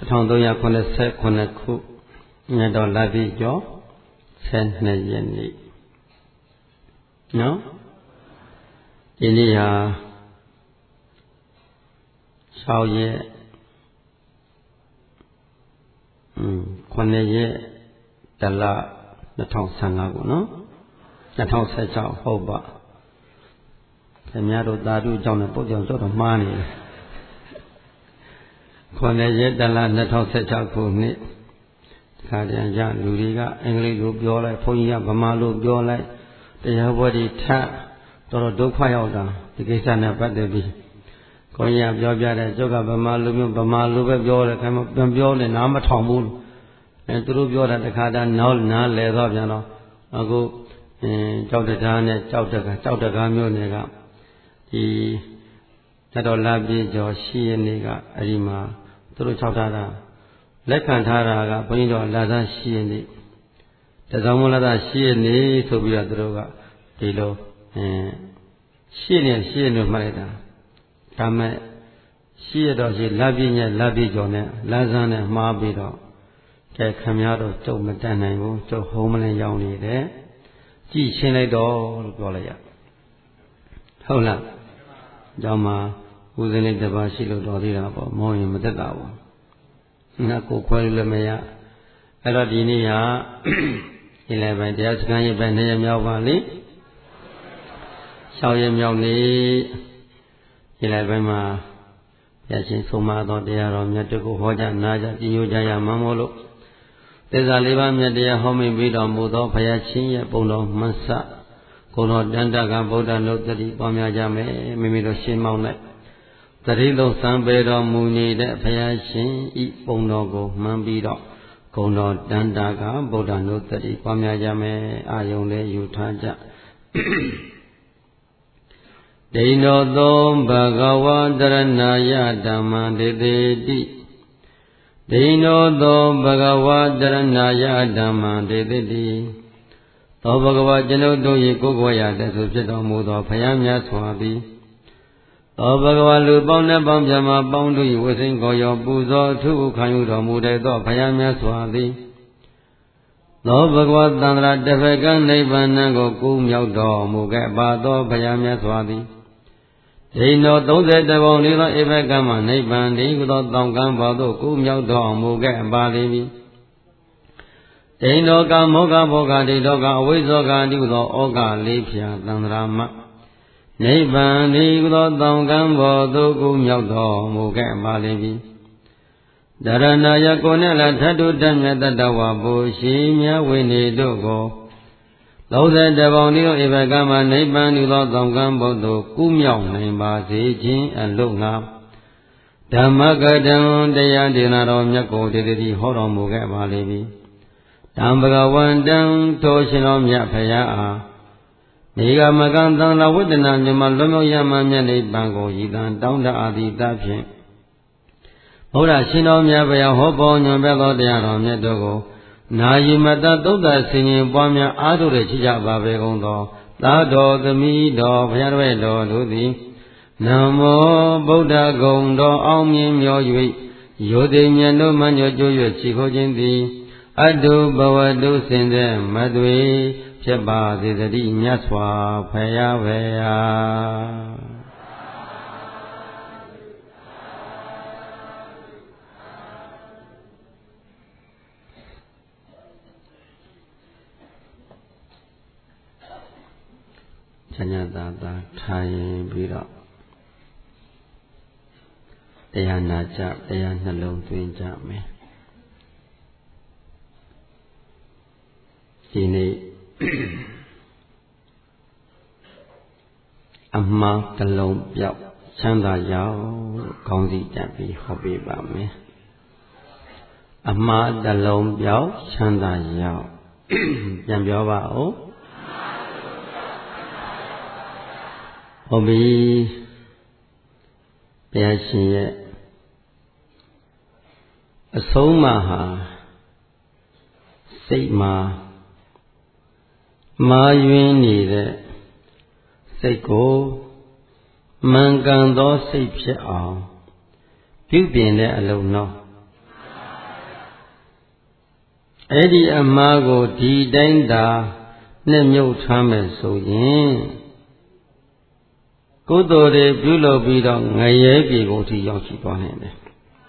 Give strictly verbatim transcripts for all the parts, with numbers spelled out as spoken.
ထောင်သုံးရာခုနှစ်ဆယ်ခုနှစ်ခုမြတ်တော်လပြည့်ကျော်ဆယ်နှစ်ရက်နေ့နော်ဒီနေ့ဟာ၆ရက်อืมခုနှစ်ရက်တလ၂၀၁၅ခုနော်၂၀၁၆ဟုတ်ပါခင်ဗျားတို့သာဓုကြောင့်လည်းပုတ်ကြောင့်တော့တော့မှားနေတယ်ခုနှစ်ရက်တလ၂၀၁၆ခုနှစ်ခါတည်းကလူတွေကအင်္ဂလိပ်လိုပြောလိုက်ဘုန်းကြီးကဗမာလိုပြောလိုက်တရားပွဲတွေထပ်တော်တော်ဒုက္ခရောက်တာဒီကိစ္စနဲ့ပတ်သက်ပြီးကိုကြီးကပြောပြတယ်ကျုပ်ကဗမာလိုမျိုးဗမာလိုပဲပြောတယ်ခင်ဗျပြန်ပြောနေနားမထောင်ဘူးအဲသူတို့ပြောတာတခါတည်းနောက်နားလဲတော့ပြန်တော့အခုအင်းကြောက်တကားနဲ့ကြောက်တကားကြောက်တကားမျိုးတွေကဒီတတော်လာပြည့်ကျော်ရှိရနေကအဲ့ဒီမှာသူတို့၆ထားတာလက်ခံထားတာကဘုန်းကြီးတို့လာသားရှိရနေတစောင်းမလာသားရှိရနေဆိုပြီးတော့သူတို့ကဒီလိုအင်းရှိနေရှိနေမှလိုက်တာဒါမဲ့ရှိရတော့ရှိလာပြည့်ညက်လာပြည့်ကျော်နဲ့လာစမ်းနဲ့မှားပြီးတော့ကဲခမရတော့ကျုပ်မတတ်နိုင်ဘူးကျုပ်ဟုံးမလင်းရောက်နေတယ်ကြည့်ရှင်းလိုက်တော့လို့ပြောလိုက်ရဟုတ်လားကြောင့်မှာဦးဇင်းလေးတစ်ပါးရှိလို့တော်သေးတာပေါ့မောရင်မသက်တာဘူးငါကိုခွဲလို့လည်းမရအဲ့တော့ဒီနေ့ဟာဒီလည်းပဲတရားစခန်းရေးပဲနှစ်ရက်မြောက်ပါလေ၆ရက်မြောက်နေ့ဒီလည်းပဲမှာရချင်းဆုံးမသောတရားတော်မြတ်တို့ကိုဟောကြားနာကြားပြညိုကြရမှာမို့လို့သစ္စာလေးပါးမြတ်တရားဟောမိပြီးတော်မူသောဘုရားရှင်ရဲ့ပုံတော်မှတ်စကိုယ်တော်တန်တကဗုဒ္ဓနုတ္တိပွားများကြမယ်မိမိတို့ရှင်းမောင်းလိုက်တတိလုံးစံပေတော်မူနေတဲ့ဘုရားရှင်ဤပုံတော်ကိုမှန်ပြီးတော့ကိုယ်တော်တန်တကဗုဒ္ဓနုတ္တိပွားများကြမယ်အာယုံလေးယူထားကြဒိဏောသောဘဂဝါတရဏယဓမ္မဒေတိတိဒိဏောသောဘဂဝါတရဏယဓမ္မဒေတိတိသောဘဂဝါကျွန်ုပ်တို့၏ကိုယ်ကိုယ်ရတဲ့ဆိုဖြစ်တော်မူသောဘုရားမြတ်စွာသည်သောဘဂဝါလူပေါင်းနဲ့ပေါင်းပြမပေါင်းတို့၏ဝိစိန်ကိုရောပူဇော်အထုခံယူတော်မူတဲ့သောဘုရားမြတ်စွာသည်သောဘဂဝါသန္တရာတစ်ဖက်ကနိဗ္ဗာန်ကိုကူးမြောက်တော်မူခဲ့ပါသောဘုရားမြတ်စွာသည်ဒိဏောသုံးဆယ်တဘုံလေးသောဧဘကမှနိဗ္ဗာန်တည်းဟုသောတောင်ကံဘောသို့ကူးမြောက်တော်မူခဲ့ပါလိမ့်မည်ဒိဏောကမောကဘောဂဒိဋ္ဌောကအဝိဇ္ဇောကတိဟုသောဩဃလေးဖြာသန္တရာမနိဗ္ဗာန်တည်းဟုသောတောင်ကံဘောသို့ကူးမြောက်တော်မူခဲ့ပါလိမ့်မည်ဒရဏယကိုနဲ့လည်းထတုတမြတ်တတဝဘူရှိမြဝိနေတို့ကိုသုံးဆယ်တဘုံဒီလိုဧဘကမှာနိဗ္ဗာန်ဒီသောတောင်ကံဘုဒ္ဓကူးမြောက်နိုင်ပါစေခြင်းအလို့ငါဓမ္မကတံတရားဒေနာတော်မြတ်ကိုတတိဟောတော်မူခဲ့ပါလိမ့်မည်တံဘဂဝန္တံထိုရှင်တော်မြတ်ဖရာအားနေကမကံသံဃဝိတ္တနာမြမလွန်မြောက်ရမှမြတ်နိဗ္ဗာန်ကိုရည်တံတောင်းတအာတိတဖြင့်ဘုရားရှင်တော်မြတ်ဖရာဟောပေါ်ညွှန်ပြသောတရားတော်မြတ်တို့ကိုနာယိမတသုတ်တဆင်ရင်ပွားများအားထုတ်ရချကြပါပေကုန်သောသာတော်သမီးတော်ဘုရားတော်တော်တို့သည်နမောဗုဒ္ဓဂုံတော်အောင်မြင်မြော၍ယောသိမြတ်တို့မှညွှန်ကြွ၍ရှိခိုးခြင်းသည်အတုဘဝတုစင်တဲ့မသွေဖြစ်ပါစေတည်းမြတ်စွာဘုရားဝေယဉာဏ်သာသာထားရင်ပြီးတော့တရားနာကြတရားနှလုံးသွင်းကြမယ်ဒီနေ့အမှားကလုံးပြောက်ချမ်းသာရောက်ခေါင်းစည်းတက်ပြီးဟောပေးပါမယ်အမှားတလုံးပြောက်ချမ်းသာရောက်ပြန်ပြောပါဦးဟုတ်ပြီဘုရားရှင်ရဲ့အဆုံးအမဟာစိတ်မှာမာယွင်းနေတဲ့စိတ်ကိုမှန်ကန်သောစိတ်ဖြစ်အောင်ပြုပြင်တဲ့အလုံးနော်အဲ့ဒီအမှားကိုဒီတိုင်းသာနှစ်မြုပ်ထားမယ်ဆိုရင်ကုသိုလ်တွေပြုလုပ်ပြီးတော့ငရဲပြေကိုထိရောက်ရှိသွားနိုင်တယ်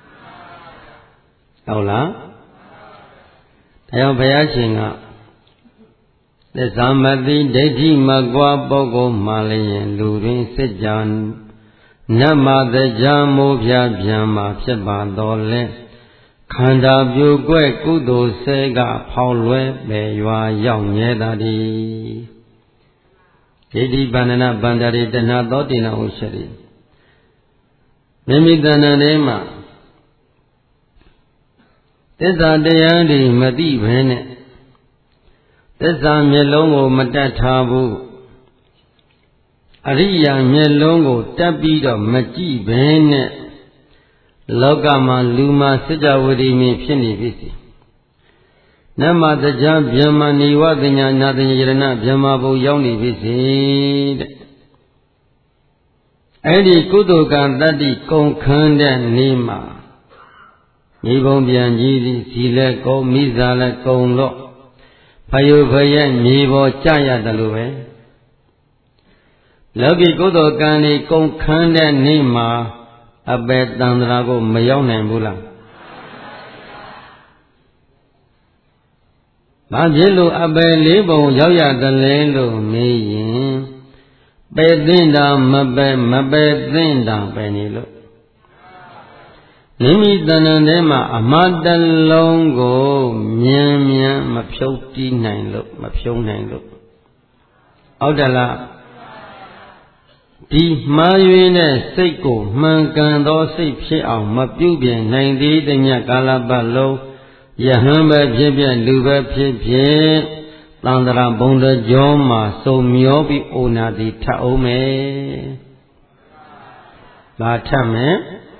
ဟုတ်လားဒါကြောင့်ဘုရားရှင်ကသစ္စာမသိဒိဋ္ဌိမကွာပုဂ္ဂိုလ်မှလည်းလူတွင်စစ်ကြံနတ်မသကြမိုးဖြာပြန်မှာဖြစ်ပါတော်လဲခန္ဓာပြိုကွဲ့ကုသိုလ်ဆဲကဖောက်လွဲပေရွာရောက်မြဲတာဒီဒိဋ္ဌိပန္နနာပန္တရိတဏှာသောတိနာဥရှရိမိမိတဏ္ဍာထဲမှာသစ္စာတရားတွေမသိဘဲနဲ့သစ္စာမျက်လုံးကိုမတတ်ထားဘူးအရိယာမျက်လုံးကိုတက်ပြီးတော့မကြည့်ဘဲနဲ့လောကမှာလူမှာစကြဝဠာမြင်ဖြစ်နေပြီစီနမတကြဗျမ္မာနိဝတညာနာတညယရဏဗျမ္မာဘုံရောက်နေပြီစီတဲ့အဲ့ဒီကုသိုလ်ကံတတ္တိကုန်ခန်းတဲ့နေ့မှာမိဘုံပြန်ကြီးသည်ဇီလက်ကုံမိစားလက်ကုံတော့ဖယုဖရဲ့မြေပေါ်ကြရတယ်လို့ပဲလောကီကုသိုလ်ကံဒီကုန်ခန်းတဲ့နေ့မှာအပေတန္တရာကိုမရောက်နိုင်ဘူးလားဘာဖြစ်လို့အပေလေးပုံရောက်ရတယ်လဲလို့မေးရင်ပေသိမ့်တာမပေမပေသိမ့်တာပဲနေလို့မိမိတဏ္ဍာထဲမှာအမှားတစ်လုံးကိုမြန်မြန်မဖြုတ်တီးနိုင်လို့မဖြုံးနိုင်လို့ဟုတ်တယ်လားဒီမှားယွင်းတဲ့စိတ်ကိုမှန်ကန်သောစိတ်ဖြစ်အောင်မပြုပြင်နိုင်သေးတဲ့ညကာလပတ်လုံးယဟန်ပဲဖြစ်ဖြစ်လူပဲဖြစ်ဖြစ်သန္တရာဘုံတော်ကျော်မှာစုံမျောပြီးအိုနာတိထပ်အောင်မယ်ဘာထပ်မယ်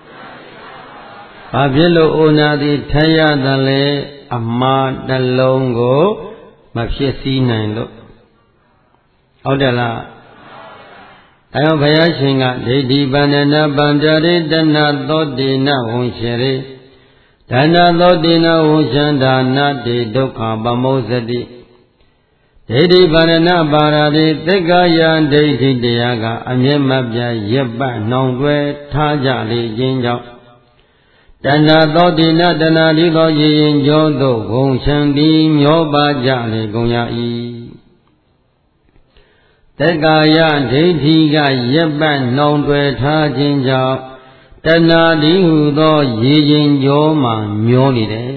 ဘာဖြစ်လို့အိုနာတိထပ်ရတယ်လဲအမှားတစ်လုံးကိုမဖြစ်စည်းနိုင်လို့ဟုတ်တယ်လားအဲဘုရားရှင်ကဒိဋ္ဌိပန္နနာပန္တရိတဏသောတိနဝံရှရိဒါနသောတိနဝံရှန္ဒာနာတိဒုက္ခပမောဇတိဒိဋ္ဌိပန္နနာပါရတိသက္ကာယဒိဋ္ဌိတရားကအမျက်မပြတ်ရပ်ပတ်နှောင်တွဲထားကြလေခြင်းကြောင့်တဏသောတိနတဏတိသောရည်ရင်ကျော်သို့ဝံရှန္တိမျောပါကြလေကုန်ရ၏သက္ကာယဒိဋ္ဌိကရပ်ပတ်နှောင်တွယ်ထားခြင်းကြောင့်တဏှာတိဟုသောရေရင်ကျော်မှမျောနေတယ်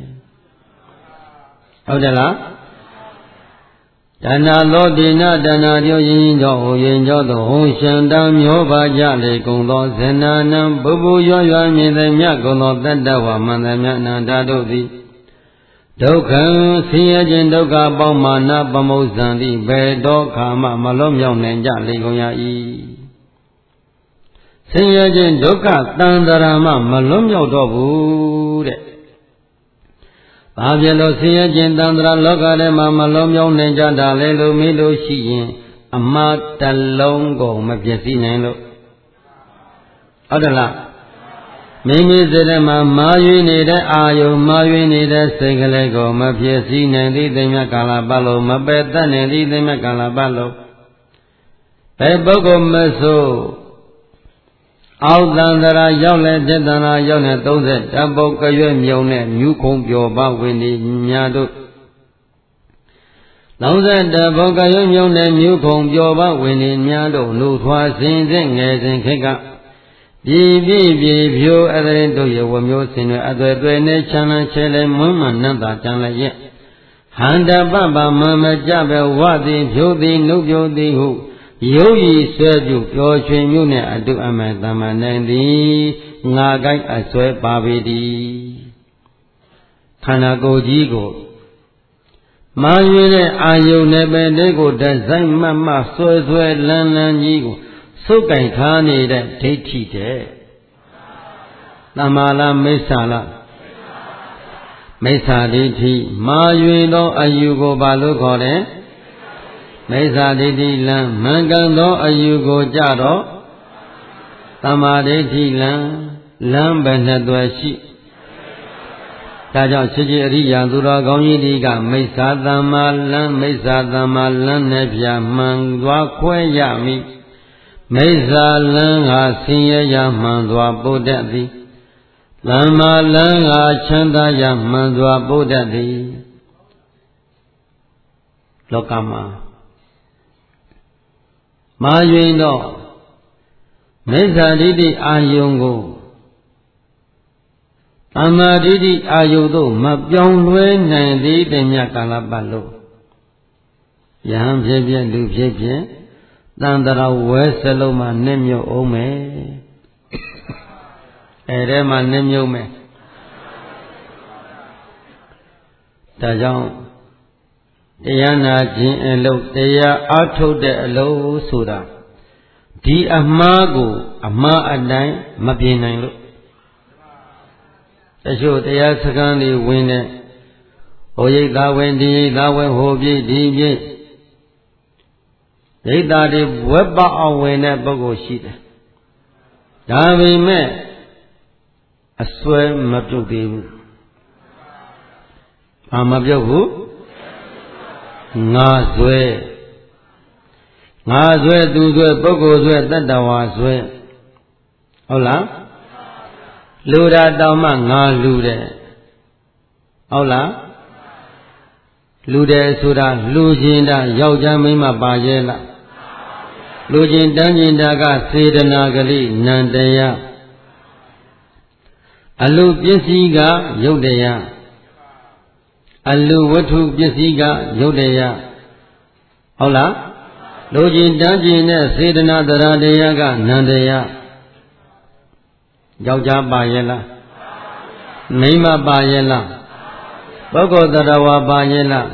ဟုတ်တယ်လားတဏှာသောတိနတဏှာကျော်ရေရင်ကျော်ဟိုရင်ကျော်သောဟောရှန္တမျောပါကြလေကုန်သောဇဏနံဘုဘရွရွမြင်သည်မြတ်ကုန်သောတတ္တဝမန္တမြအနန္တတို့သည်ဒုက္ခံဆင်းရဲခြင်းဒုက္ခပေါင်းမာနပမုဇ္ဇံတိဘယ်တော့ခါမှမလွတ်မြောက်နိုင်ကြလေကုန်ရ၏ဆင်းရဲခြင်းဒုက္ခတန်တရာမှမလွတ်မြောက်တော့ဘူးတဲ့ဘာဖြစ်လို့ဆင်းရဲခြင်းတန်တရာလောကထဲမှာမလွတ်မြောက်နိုင်ကြတာလဲလို့မေးလို့ရှိရင်အမှားတစ်လုံးကိုမပြည့်စည်နိုင်လို့ဟုတ်တယ်လားမိမိစိတ်ထဲမှာမာယွေနေတဲ့အာယုံမာယွေနေတဲ့စိတ်ကလေးကိုမဖြစ်စည်းနိုင်သည့်သိမြတ်ကာလပတ်လုံးမပယ်တတ်နိုင်သည့်သိမြတ်ကာလပတ်လုံးဘယ်ပုဂ္ဂိုလ်မဆိုအောက်တန်တရာရောက်လဲจิตတနာရောက်နေသုံးဆယ်တပုတ်ကြွမြုံနဲ့မြူးခုံပျော်ပါဝိနည်းများတို့သုံးဆယ်တပုတ်ကြွမြုံနဲ့မြူးခုံပျော်ပါဝိနည်းများတို့နှုတ်ထွားစဉ်စဉ်ငယ်စဉ်ခေတ်ကပြည်ပြည်ပြည်ဖြိုးအသရင်တို့ရဲ့ဝမျိုးစင်တွေအသွယ်သွယ်နဲ့ချမ်းသာချဲလဲမွမ်းမနတ်သာကြံလည်းရဲ့ဟန္တပပမမကြပဲဝသည်ဖြိုးသည်နှုတ်ဖြိုးသည်ဟုရုပ်ရည်ဆွဲပြုပျော်ရွှင်မှုနဲ့အတုအမှန်တမန်နိုင်သည်ငါကိုက်အဆွဲပါပေသည်ခန္ဓာကိုယ်ကြီးကိုမာရွေတဲ့အာယုန်နဲ့ပဲတဲ့ကိုတဆိုင်မှတ်မှဆွဲဆွဲလန်းလန်းကြီးကိုစုပ်ကင်ထားနေတဲ့ဒိဋ္ဌိတဲ့သမ္မာလားမိစ္ဆာလားမိစ္ဆာဒိဋ္ဌိမာရွေသောအယူကိုဘာလို့ခေါ်တယ်မိစ္ဆာဒိဋ္ဌိလံမှန်ကန်သောအယူကိုကြတော့သမ္မာဒိဋ္ဌိလံလမ်းပဲနှစ်သွယ်ရှိဒါကြောင့်ချစ်ချစ်အရိယာသူတော်ကောင်းကြီးတွေကမိစ္ဆာသမ္မာလမ်းမိစ္ဆာသမ္မာလမ်းနဲ့ပြမှန်သွားခွဲရမည်မိစ္ဆာလမ်းဟာဆင်းရဲရမှန်စွာပို့တတ်သည်သမ္မာလမ်းဟာချမ်းသာရမှန်စွာပို့တတ်သည်လောကမှာမာယွင်တော့မိစ္ဆာဒိဋ္ဌိအာယုံကိုသမ္မာဒိဋ္ဌိအာယုံတို့မပြောင်းလဲနိုင်သေးတဲ့မြတ်ကာလပတ်လို့ယဟန်ဖြစ်ဖြစ်လူဖြစ်ဖြစ်တန်တရာဝဲစလုံးမှာနှမြုပ်အောင်မယ်အဲထဲမှာနှမြုပ်မယ်ဒါကြောင့်တရားနာခြင်းအလုပ်တရားအားထုတ်တဲ့အလုပ်ဆိုတာဒီအမှားကိုအမှားအတိုင်းမပြေနိုင်လို့တချို့တရားစခန်းတွေဝင်တဲ့ဟိုရိတ်သားဝင်ဒီရိတ်သားဝင်ဟိုပြည့်ဒီပြည့်ရိတ်သားတွေဝက်ပေါအောင်ဝင်တဲ့ပုဂ္ဂိုလ်ရှိတယ်ဒါပေမဲ့အစွဲမပြုတ်သေးဘူးဘာမပြုတ်ဘူးငါစွဲငါစွဲသူစွဲပုဂ္ဂိုလ်စွဲတတ္တဝါစွဲဟုတ်လားလူတာတောင်မှငါလူတယ်ဟုတ်လားလူတယ်ဆိုတာလူချင်းတာယောက်ျားမိန်းမပါရဲ့လားလူချင်းတန်းချင်းတာကစေတနာကလေးနန္တရားအလူပစ္စည်းကယုတ်တရားအလူဝတ္ထုပစ္စည်းကယုတ်တရားဟုတ်လားလူချင်းတန်းချင်းနဲ့စေတနာတရားတရားကနန္တရားယောက်ျားပါရဲ့လားမိန်းမပါရဲ့လားပုဂ္ဂိုလ်တရားဝါပါရဲ့လား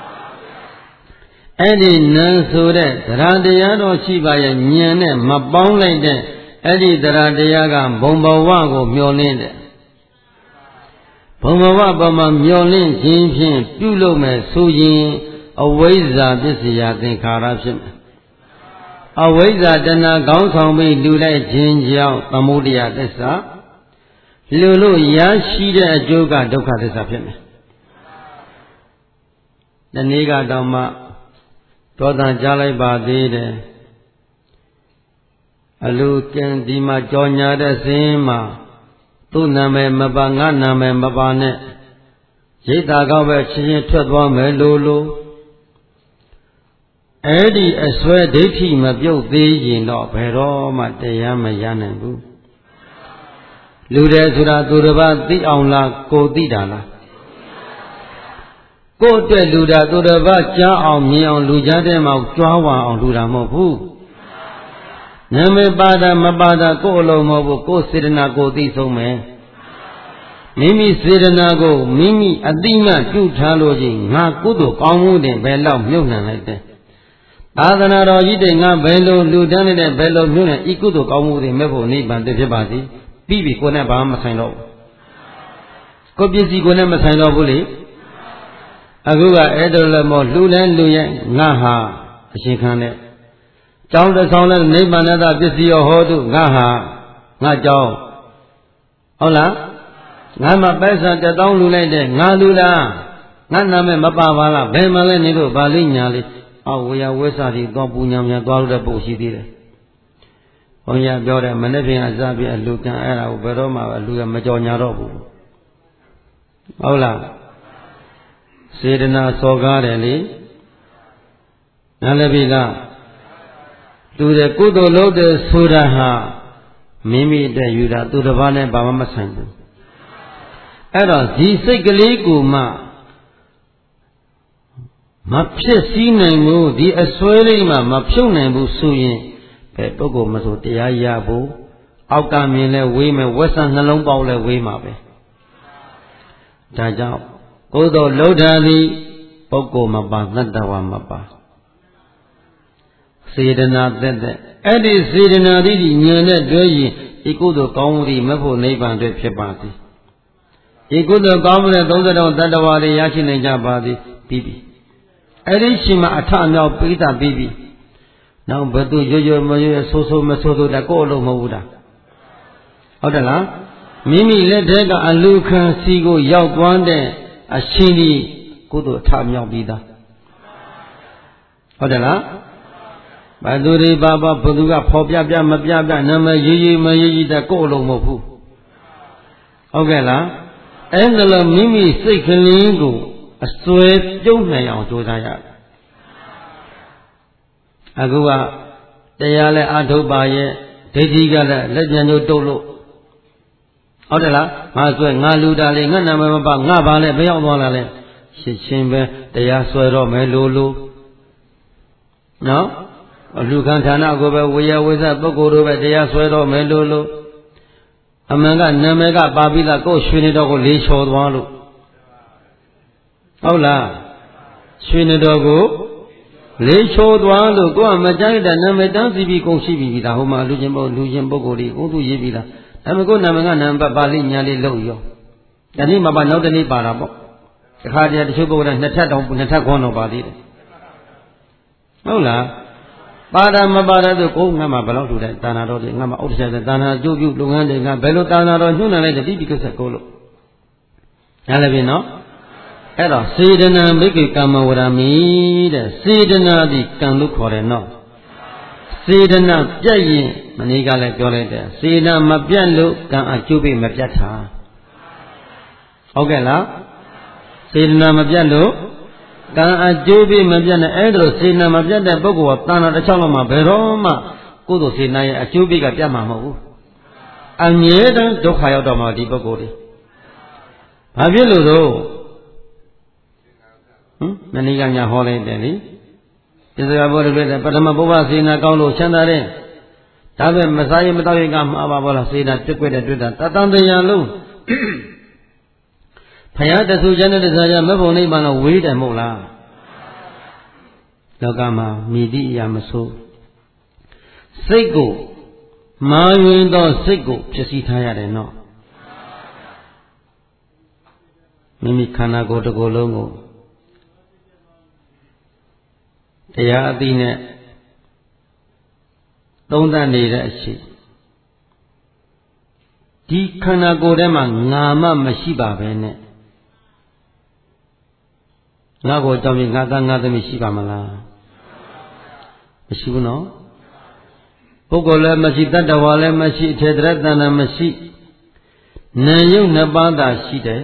အဲ့ဒီနံဆိုတဲ့တရားတရားတော်ရှိပါရဲ့ဉာဏ်နဲ့မပေါင်းလိုက်တဲ့အဲ့ဒီတရားတရားကဘုံဘဝကိုမျောလင်းတယ်ဘုံဘဝပေါ်မှာမျောလင်းခြင်းဖြင့်ပြုလုပ်မယ်ဆိုရင်အဝိဇ္ဇာပစ္စယသင်္ခါရဖြစ်မယ်အဝိဇ္ဇာတဏှာခေါင်းဆောင်ပြီးလူလိုက်ခြင်းကြောင့်သမုဒယသစ္စာလူလို့ရရှိတဲ့အကျိုးကဒုက္ခသစ္စာဖြစ်မယ်။ဒီနေ့ကတော့မှဒေါသကြားလိုက်ပါသေးတယ်။အလူကံဒီမှာကြော်ညာတဲ့စင်းမှာသူ့နာမည်မပါငါနာမည်မပါနဲ့ရိတ်တာကောက်ပဲချင်းချင်းထွက်သွားမယ်လို့လို့အဲ့ဒီအစွဲဒိဋ္ဌိမပြုတ်သေးရင်တော့ဘယ်တော့မှတရားမရနိုင်ဘူးလူတယ်ဆိုတာသူတစ်ပါးသိအောင်လားကိုသိတာလားကိုအတွက်လူတာသူတစ်ပါးကြားအောင်မြင်အောင်လူကြားတဲ့မှာကြွားဝါအောင်လူတာမဟုတ်ဘူးနာမည်ပါတာမပါတာကိုအလုံးမဟုတ်ဘူးကိုစေတနာကိုသိဆုံးမယ်မိမိစေတနာကိုမိမိအတိမပြုထားလို့ချင်းငါကုသိုလ်ကောင်းမှုတင်ဘယ်လောက်မြုပ်နှံလိုက်တယ်သာသနာတော်ကြီးတဲ့ငါဘယ်လိုလူတန်းနေတဲ့ဘယ်လိုမျိုးနဲ့ဤကုသိုလ်ကောင်းမှုတွေမဲ့ဖို့နိဗ္ဗာန်တည်ဖြစ်ပါစေပြီးပြီကိုယ်နဲ့ဘာမှမဆိုင်တော့ဘူးကိုပစ္စည်းကိုယ်နဲ့မဆိုင်တော့ဘူးလေအခုကအဲ့ဒါလည်းမို့လူလဲလူရဲ့ငါဟာအရှင်ခံတဲ့ကျောင်းတစ်ဆောင်လဲနိဗ္ဗာန်နဲ့သာပစ္စည်းရောဟောတုငါဟာငါကျောင်းဟုတ်လားငါမပဲဆံတတောင်းလူလိုက်တဲ့ငါလူလားငါနာမည်မပါပါလားဘယ်မှာလဲနေလို့ဗာလိညာလေးအော်ဝေယဝဲစာကြီးတော့ပူညာများသွားလို့တဲ့ပုတ်ရှိသေးတယ်။ဘုန်းကြီးပြောတယ်မနေ့ပြင်အစားပြအလူကံအဲ့ဒါကိုဘယ်တော့မှအလူကမကြော်ညာတော့ဘူး။ဟုတ်လား။စေတနာစော်ကားတယ်လေ။နားလည်းပြီလား။သူတဲ့ကုသိုလ်လုပ်တဲ့ဆိုတာဟာမိမိအတွက်ယူတာသူတစ်ပါးနဲ့ဘာမှမဆိုင်ဘူး။အဲ့တော့ဒီစိတ်ကလေးကိုမှမဖြစ်စည်းနိုင်ဘူးဒီအစွဲလေးမှမဖြုတ်နိုင်ဘူးဆိုရင်ဘယ်ပုဂ္ဂိုလ်မဆိုတရားရဖို့အောက်ကမြင်လဲဝေးမယ်ဝက်ဆံနှလုံးပေါက်လဲဝေးမှာပဲဒါကြောင့်ကိုယ်တော်လှုပ်ထားသည်ပုဂ္ဂိုလ်မပါသတ္တဝါမပါစေတနာသက်သက်အဲ့ဒီစေတနာသည်ဉာဏ်နဲ့တွဲရင်ဒီကုသိုလ်ကောင်းမှုတွေမဖို့နိဗ္ဗာန်တွေဖြစ်ပါသည်ဒီကုသိုလ်ကောင်းမှုတွေသုံးတော်တတ္တဝါတွေရရှိနိုင်ကြပါသည်ပြီးပြီအဲ့ဒီရှင်မှာအထအမြောက်ပိဋကပြီးပြီနောက်ဘသူရွရွမရွဆိုးဆိုးမဆိုးဆိုးတာကိုယ်အလုံးမဟုတ်ဘူးလားဟုတ်တယ်လားမိမိလက်ထက်ကအလူခံစီကိုရောက်သွားတဲ့အရှင်ဒီကုသိုလ်ထမြောက်ပြီးသားဟုတ်တယ်လားဘယ်သူတွေပါပါဘုသူကဖော်ပြပြမပြပြနာမည်ရေးရေးမရေးရေးတဲ့ကိုယ်လုံးမဟုတ်ဘူးဟုတ်ကဲ့လားအဲ့ဒါလိုမိမိစိတ်ကလေးကိုအစွဲပြုံးနိုင်အောင်ကြိုးစားရတယ်အခုကတရားလဲအထုတ်ပါရဲ့ဒိဋ္ဌိကလည်းလက်ပြန်တို့တုတ်လို့ဟုတ်တယ်လားငါဆွဲငါလူတာလေငါနာမည်မပါငါပါလဲဘယ်ရောက်သွားလာလဲရှင်းရှင်းပဲတရားဆွဲတော့မယ်လို့လို့နော်လူခံဌာနကိုပဲဝေယဝိဇ္ဇပုဂ္ဂိုလ်တို့ပဲတရားဆွဲတော့မယ်လို့လို့အမှန်ကနာမည်ကပါပြီးသားကိုယ်ရွှေနေတော်ကိုလေးချော်သွားလို့ဟုတ်လားရွှေနေတော်ကိုလေးချော်သွားလို့ကိုယ်ကမကြိုက်တဲ့နာမည်တန်းစီပြီးကုန်ရှိပြီဒါဟိုမှာလူချင်းပုဂ္ဂိုလ်လူချင်းပုဂ္ဂိုလ်တွေကိုသူရေးပြီးသားဒါပေမဲ့ကိုယ်နာမည်ကနာမည်ပါဠိညာလေးလုံးရောဒီနေ့မှပါနောက်တနေ့ပါတာပေါ့တခါတည်းတချို့ပုဂ္ဂိုလ်ကနှစ်ထပ်တောင်နှစ်ထပ်ခွန်းတော့ပါသေးတယ်ဟုတ်လားပါဒမပါဒတို့ကိုငါမှဘယ်လောက်ထူတဲ့တာနာတော်တွေငါမှဥဒ္ဒရာတဲ့တာနာကျုပ်ပြုလုပ်ငန်းတွေကဘယ်လိုတာနာတော်ညှို့နှံလိုက်တဲ့တိတိကျကျကိုလို့ရလည်းပြီနော်အဲ့တော့စေတနာမိက္ခေကမ္မဝရမိတဲ့စေတနာဒီကံလို့ခေါ်တယ်နော်စေတနာပြတ်ရင်မနေ့ကလည်းပြောလိုက်တယ်စေတနာမပြတ်လို့ကံအကျိုးပေးမပြတ်တာဟုတ်ကဲ့လားစေတနာမပြတ်လို့ကံအကျိုးပေးမပြတ်နဲ့အဲ့ဒါစေနာမပြတ်တဲ့ပုဂ္ဂိုလ်ကတဏှာတစ်ချောင်းလောက်မှဘယ်တော့မှကုသိုလ်စေနာရဲ့အကျိုးပေးကပြတ်မှာမဟုတ်ဘူးအမြဲတမ်းဒုက္ခရောက်တော့မှဒီပုဂ္ဂိုလ်တွေဘာဖြစ်လို့တော့ဟမ်မဏိကညာဟောလိုက်တယ်လေဒီစကားပေါ်တယ်ပထမဘုရားစေနာကောင်းလို့ချမ်းသာတယ်ဒါပဲမစားရင်မတော့ရင်ကမှာပါဘောလားစေနာတွက်ွက်တဲ့တွေ့တာတတန်တရားလုံးဖယားတဆူချမ်းတဲ့တရားကြမဘုံနိဗ္ဗာန်တော့ဝေးတယ်မဟုတ်လားလောကမှာမိတိအရာမဆိုးစိတ်ကိုမာယွင်သောစိတ်ကိုဖြစ်စီထားရတယ်နော်မိမိခန္ဓာကိုယ်တစ်ကိုယ်လုံးကိုတရားအသိနဲ့သုံးသပ်နေတဲ့အချိန်ဒီခန္ဓာကိုယ်ထဲမှာငါမှမရှိပါပဲနဲ့ငါကိုကြောင့်ငါသားငါသမီးရှိပါမလားမရှိဘူးနော်ပုဂ္ဂိုလ်လည်းမရှိတတ္တဝါလည်းမရှိအထေတရတဏ္ဍမရှိနာယုတ်နှစ်ပါးသာရှိတယ်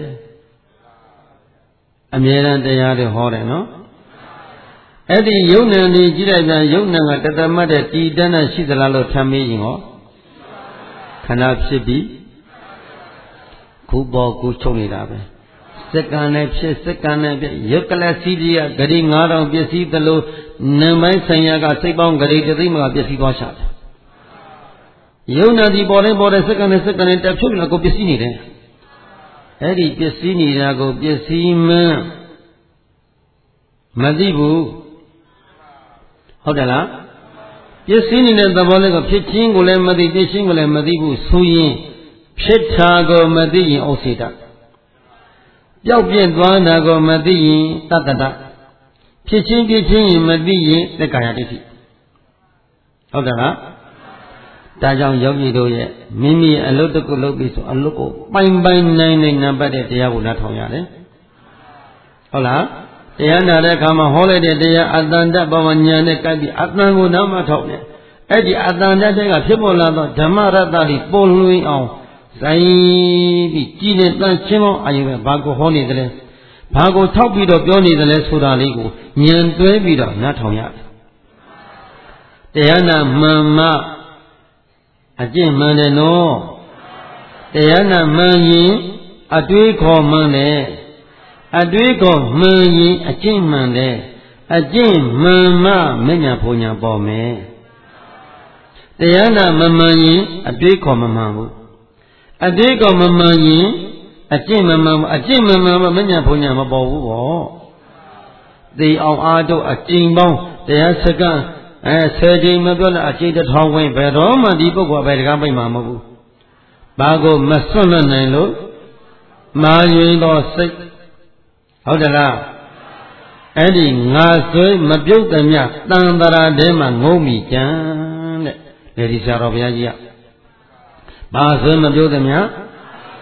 အမြဲတမ်းတရားတွေဟောတယ်နော်အဲ့ဒီယုံနံတွေကြည့်လိုက်ပြန်ယုံနံကတသမတ်တဲ့တည်တန်းတဲ့ရှိသလားလို့ထမ်းမေးရင်ဟောခန္ဓာဖြစ်ပြီးခုပေါ်ခုချုပ်နေတာပဲစက္ကန့်နဲ့ဖြစ်စက္ကန့်နဲ့ပြရုပ်ကလစီးကြီးကဂတိငါးထောင်ပြည့်စည်သလိုနံပိုင်းဆိုင်ရာကစိတ်ပေါင်းဂတိတသိမကပြည့်စည်သွားချတယ်ယုံနာဒီပေါ်တိုင်းပေါ်တဲ့စက္ကန့်နဲ့စက္ကန့်နဲ့တက်ဖြုတ်လာကိုပြည့်စည်နေတယ်အဲ့ဒီပြည့်စည်နေတာကိုပြည့်စည်မှန်းမသိဘူးဟုတ်တယ်လားပြည့်စည်နေတဲ့သဘောလေးကိုဖြစ်ချင်းကိုလည်းမသိပြည့်ချင်းကိုလည်းမသိဘူးဆိုရင်ဖြစ်တာကိုမသိရင်ဩစေတပျောက်ပြင့်သွားတာကိုမသိရင်တတ္တတဖြစ်ချင်းပြည့်ချင်းရင်မသိရင်သက္ကာယဒိဋ္ဌိဟုတ်တယ်လားဒါကြောင့်ယောဂီတို့ရဲ့မိမိအလုပ်တစ်ခုလုပ်ပြီးဆိုအလုပ်ကိုပိုင်ပိုင်နိုင်နိုင်နံပါတ်တဲ့တရားကိုနားထောင်ရတယ်ဟုတ်လားတရားနာတဲ့အခါမှာဟောလိုက်တဲ့တရားအတ္တန္တပဝညာနဲ့ကြိုက်ပြီးအတ္တန်ကိုနားမထောင်နဲ့အဲ့ဒီအတ္တန္တတဲ့ကဖြစ်ပေါ်လာသောဓမ္မရတ္တတွေပေါ်လွင်အောင်ဆိုင်ပြီးကြည်နေတန်ရှင်းအောင်အရင်ကဘာကိုဟောနေသလဲဘာကိုထောက်ပြီးတော့ပြောနေသလဲဆိုတာလေးကိုဉာဏ်တွဲပြီးတော့နားထောင်ရတယ်တရားနာမှန်မှအကျင့်မှန်တယ်နော်တရားနာမှန်ရင်အတွေးခေါ်မှန်တယ်အတွေးခေါ်မှန်ရင်အကျင့်မှန်တယ်အကျင့်မှန်မှမညာဘုံညာပေါ်မယ်တရားနာမမှန်ရင်အတွေးခေါ်မမှန်ဘူးအတွေးခေါ်မမှန်ရင်အကျင့်မမှန်အကျင့်မမှန်မညာဘုံညာမပေါ်ဘူးပေါ့သေအောင်အားထုတ်အကျင့်ပေါင်းတရားစကံအဲဆယ်ချိန်မပြောလို့အကျင့်တစ်ထောင်ဝင်ဘယ်တော့မှဒီပုဂ္ဂိုလ်ပဲတကားပိတ်မှာမဟုတ်ဘူးဘာကိုမစွန့်လွတ်နိုင်လို့မာယွင်သောစိတ်ဟုတ်တယ်လားအဲ့ဒီငါဆွေမပြုတ်သမျှတန်တရာထဲမှာငုံမိကြံတဲ့လေဒီဆရာတော်ဘုရားကြီးကဘာဆွေမပြုတ်သမျှတ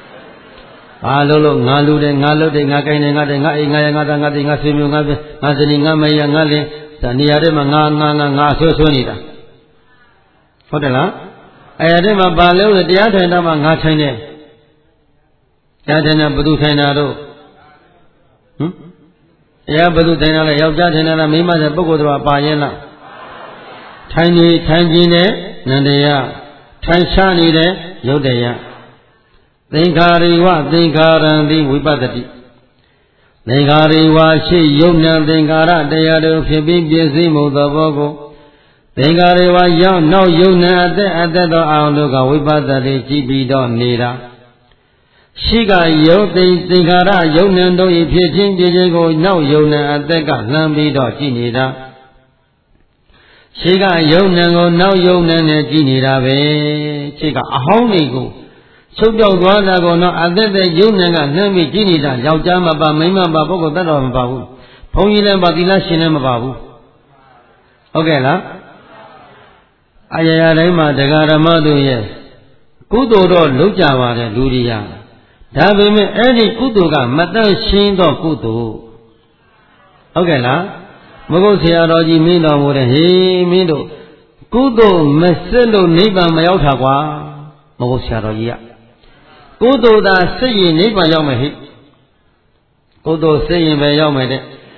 ဘာလို့လို့ငါလူတယ်ငါလုတ်တယ်ငါကိုင်းတယ်ငါတယ်ငါအိမ်ငါရငါသားငါသိငါဆွေမျိုးငါပဲငါစနီငါမယငါလင်းဒါနေရာထဲမှာငါငါငါငါဆွဆွနေတာဟုတ်တယ်လားအဲ့ဒီမှာဘာလို့လဲတရားထိုင်တာမှငါထိုင်တယ်တရားထိုင်တာဘယ်သူထိုင်တာတော့ဟမ်တရားဘယ်သူထိုင်တာလဲယောက်ျားထိုင်တာလားမိန်းမတဲ့ပုဂ္ဂိုလ်တော်ပါရဲ့လားထိုင်နေထိုင်ခြင်းနဲ့နန္တရားထိုင်ချနေတဲ့ယုတ်တရားသင်္ခါရိဝသင်္ခါရံတိဝိပဿတိသင်္ခါရိဝရှိယုတ်ဉာဏ်သင်္ခါရတရားတို့ဖြစ်ပြီးပြည့်စုံမှုသောဘောကိုသင်္ခါရိဝရောက်နောက်ယုတ်ဉာဏ်အသက်အသက်သောအာရုံတို့ကဝိပဿတိကြည့်ပြီးတော့နေတာရှိကယုတ်သိသင်္ခါရယုတ်ဉာဏ်တို့၏ဖြစ်ခြင်းပြည့်ခြင်းကိုနောက်ယုတ်ဉာဏ်အသက်ကလှမ်းပြီးတော့ကြည့်နေတာရှိကယုတ်ဉာဏ်ကိုနောက်ယုတ်ဉာဏ်နဲ့ကြည့်နေတာပဲရှိကအဟောင်းတွေကိုချုပ်ပြောက်သွားတာကိုတော့အသက်သက်ယုံဉာဏ်ကနှမ်းပြီးကြည့်နေတာယောက်ျားမပါမိန်းမပါပုဂ္ဂိုလ်တ attva မပါဘူးဘုန်းကြီးလည်းပါသီလရှင်လည်းမပါဘူးဟုတ်ကဲ့လားအရာရာတိုင်းမှာတရားဓမ္မတို့ရဲ့ကုသိုလ်တော့လုပ်ကြပါတယ်လူတွေဟာဒါပေမဲ့အဲ့ဒီကုသိုလ်ကမတန့်ရှင်းသောကုသိုလ်ဟုတ်ကဲ့လားမဟုတ်ဆရာတော်ကြီးမင်းတော်မူတဲ့ဟေးမင်းတို့ကုသိုလ်မစစ်လို့နိဗ္ဗာန်မရောက်တာကွာမဟုတ်ဆရာတော်ကြီးကကုသိုလ်သာစိတ်ရင်နိဗ္ဗာန်ရောက်မယ်ဟိကုသိုလ်စိတ်ရင်ပဲရောက်မယ်တဲ့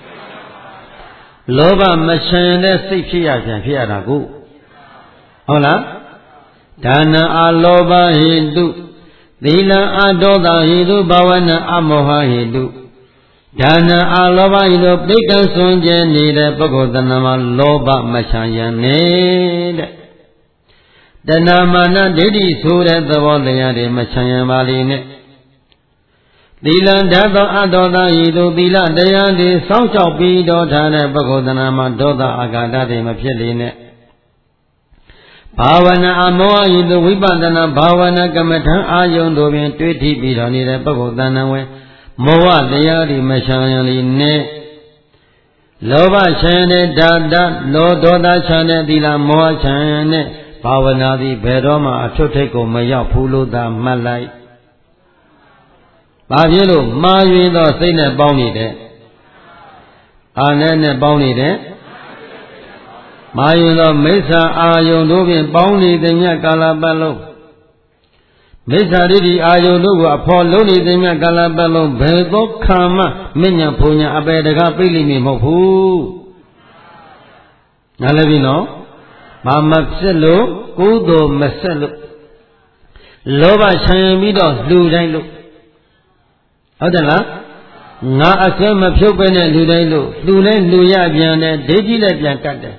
လောဘမချင်တဲ့စိတ်ဖြစ်ရပြန်ဖြစ်ရတာကိုဟုတ်လားဒါနအလောဘဟိတုသီလအဒေါသဟိတုဘာဝနာအမောဟဟိတုဒါနအလောဘဟိတုပိဋကံစွန့်ကြဲနေတဲ့ပုဂ္ဂိုလ်တဏ္ဍာမှာလောဘမချင်ရနေတဲ့တဏမာနဒိဋ္ဌိဆိုတဲ့သဘောတရားတွေမချမ်းရပါလိမ့်နဲ့သီလဓာတ်သောအဒေါသဤသို့သီလတရားတွေစောင့်ရှောက်ပြီးတော့ထားတဲ့ပုဂ္ဂိုလ်တဏမှာဒေါသအာဃာတတွေမဖြစ်လေနဲ့ဘာဝနာအမောဟဤသို့ဝိပဿနာဘာဝနာကမ္မထံအာယုန်တို့ပင်တွေ့ထိပြီးတော့နေတဲ့ပုဂ္ဂိုလ်တဏဝေမောဟတရားတွေမချမ်းရလေနဲ့လောဘချမ်းတဲ့ဓာတလောဒေါသချမ်းတဲ့သီလမောဟချမ်းတဲ့ဘာဝနာသည်ဘယ်တော့မှအထွတ်ထိပ်ကိုမရောက်ဘူးလို့သာမှတ်လိုက်။ဘာဖြစ်လို့မှားယွင်းသောစိတ်နဲ့ပေါင်းနေတဲ့အာနဲ့နဲ့ပေါင်းနေတဲ့မှားယွင်းသောမိစ္ဆာအာယုန်တို့ဖြင့်ပေါင်းနေတဲ့မြတ်ကာလပတ်လုံးမိစ္ဆာဒိဋ္ဌိအာယုန်တို့ကိုအဖော်လုံးနေတဲ့မြတ်ကာလပတ်လုံးဘယ်သောခံမှမဉ္ဇဉ်ဖုန်ညာအပေတကားပြိလိမ့်မည်မဟုတ်ဘူး။နားလည်ပြီနော်။ဘာမဖြစ်လို့ကုသိုလ်မဆက်လို့လောဘချမ်းပြီးတော့လူတိုင်းလို့ဟုတ်တယ်လားငါအစွဲမဖြုတ်ပဲနဲ့လူတိုင်းလို့လူတိုင်းလူရပြန်တယ်ဒိဋ္ဌိလည်းပြန်ကတ်တယ်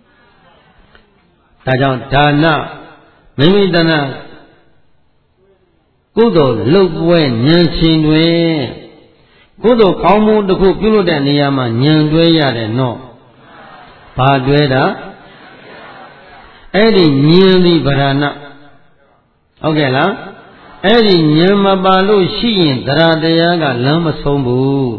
ဒါကြောင့်ဒါနမိမိတဏကုသိုလ်လုပ်ပွဲဉာဏ်ရှင်တွင်ကုသိုလ်ကောင်းမှုတစ်ခုပြုလုပ်တဲ့နေရာမှာဉာဏ်တွဲရတယ်နော်ဘာတွဲတာအဲ့ဒီဉာဏ်ဒီဗရဏဟုတ်ကဲ့လားအဲ့ဒီဉာဏ်မပါလို့ရှိရင်သရတရားကလမ်းမဆုံးဘူး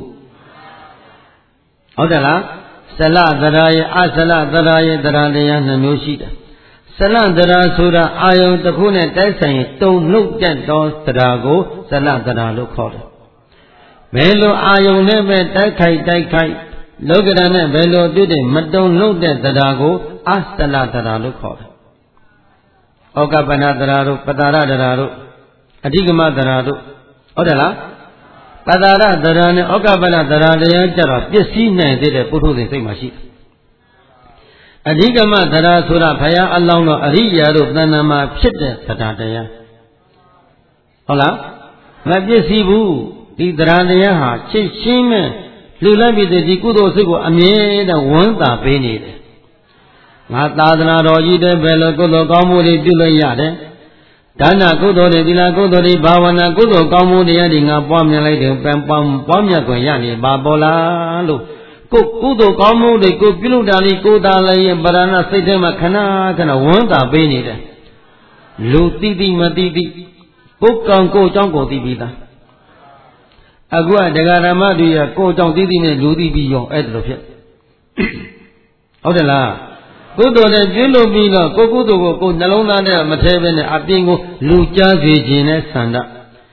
ဟုတ်တယ်လားဆလသရရဲ့အဆလသရရဲ့သရတရားနှမျိုးရှိတယ်ဆလသရဆိုတာအာယုန်တစ်ခုနဲ့တိုက်ဆိုင်ရင်တုံနှုတ်တက်သောသရကိုဆလသရလို့ခေါ်တယ်ဘယ်လိုအာယုန်နဲ့ပဲတိုက်ခိုက်တိုက်ခိုက်လောကဓာတ်နဲ့ဘယ်လိုတွေ့တယ်မတုံနှုတ်တဲ့သရကိုအဆလသရလို့ခေါ်တယ်ဩကပနသရတို့ပတာရသရတို့အဓိကမသရတို့ဟုတ်တယ်လားပတာရသရနဲ့ဩကပနသရတရားကြတော့ပစ္စည်းနိုင်တဲ့ပုထုဇဉ်စိတ်မှာရှိတယ်အဓိကမသရဆိုတာဘုရားအလောင်းတော်အရိယာတို့တဏ္ဍာမှာဖြစ်တဲ့သရတရားဟုတ်လားမပစ္စည်းဘူးဒီသရတရားဟာချစ်ရှင်းမဲ့လူလိုက်ပြီးဒီကုသိုလ်စိတ်ကိုအမြဲတမ်းဝန်းတာပေးနေတယ်ငါသာသနာတော်ကြီးတဲ့ဘယ်လိုကုသိုလ်ကောင်းမှုတွေပြုလို့ရတယ်ဒါနကုသိုလ်တွေသီလကုသိုလ်တွေဘာဝနာကုသိုလ်ကောင်းမှုတရားတွေငါပွားများလိုက်တယ်ပန်းပွားပွားများခွင့်ရနေပါပေါ်လားလို့ကိုကုသိုလ်ကောင်းမှုတွေကိုပြုလုပ်တာလေးကိုသာလည်းရင်ပရဏစိတ်ထဲမှာခဏခဏဝန်းတာပေးနေတယ်လူတိတိမတိတိကိုကံကိုအကြောင်းကိုသိပြီးသားအခုကဒကာရမတွေကကိုအကြောင်းသိသိနဲ့လူသိပြီးရောအဲ့ဒါလိုဖြစ်ဟုတ်တယ်လားကုသိုလ်နဲ့ပြုလုပ်ပြီးတော့ကိုကုသိုလ်ကိုကိုနှလုံးသားနဲ့မထဲဘဲနဲ့အပြင်ကိုလူကြားစေခြင်းနဲ့ဆန္ဒ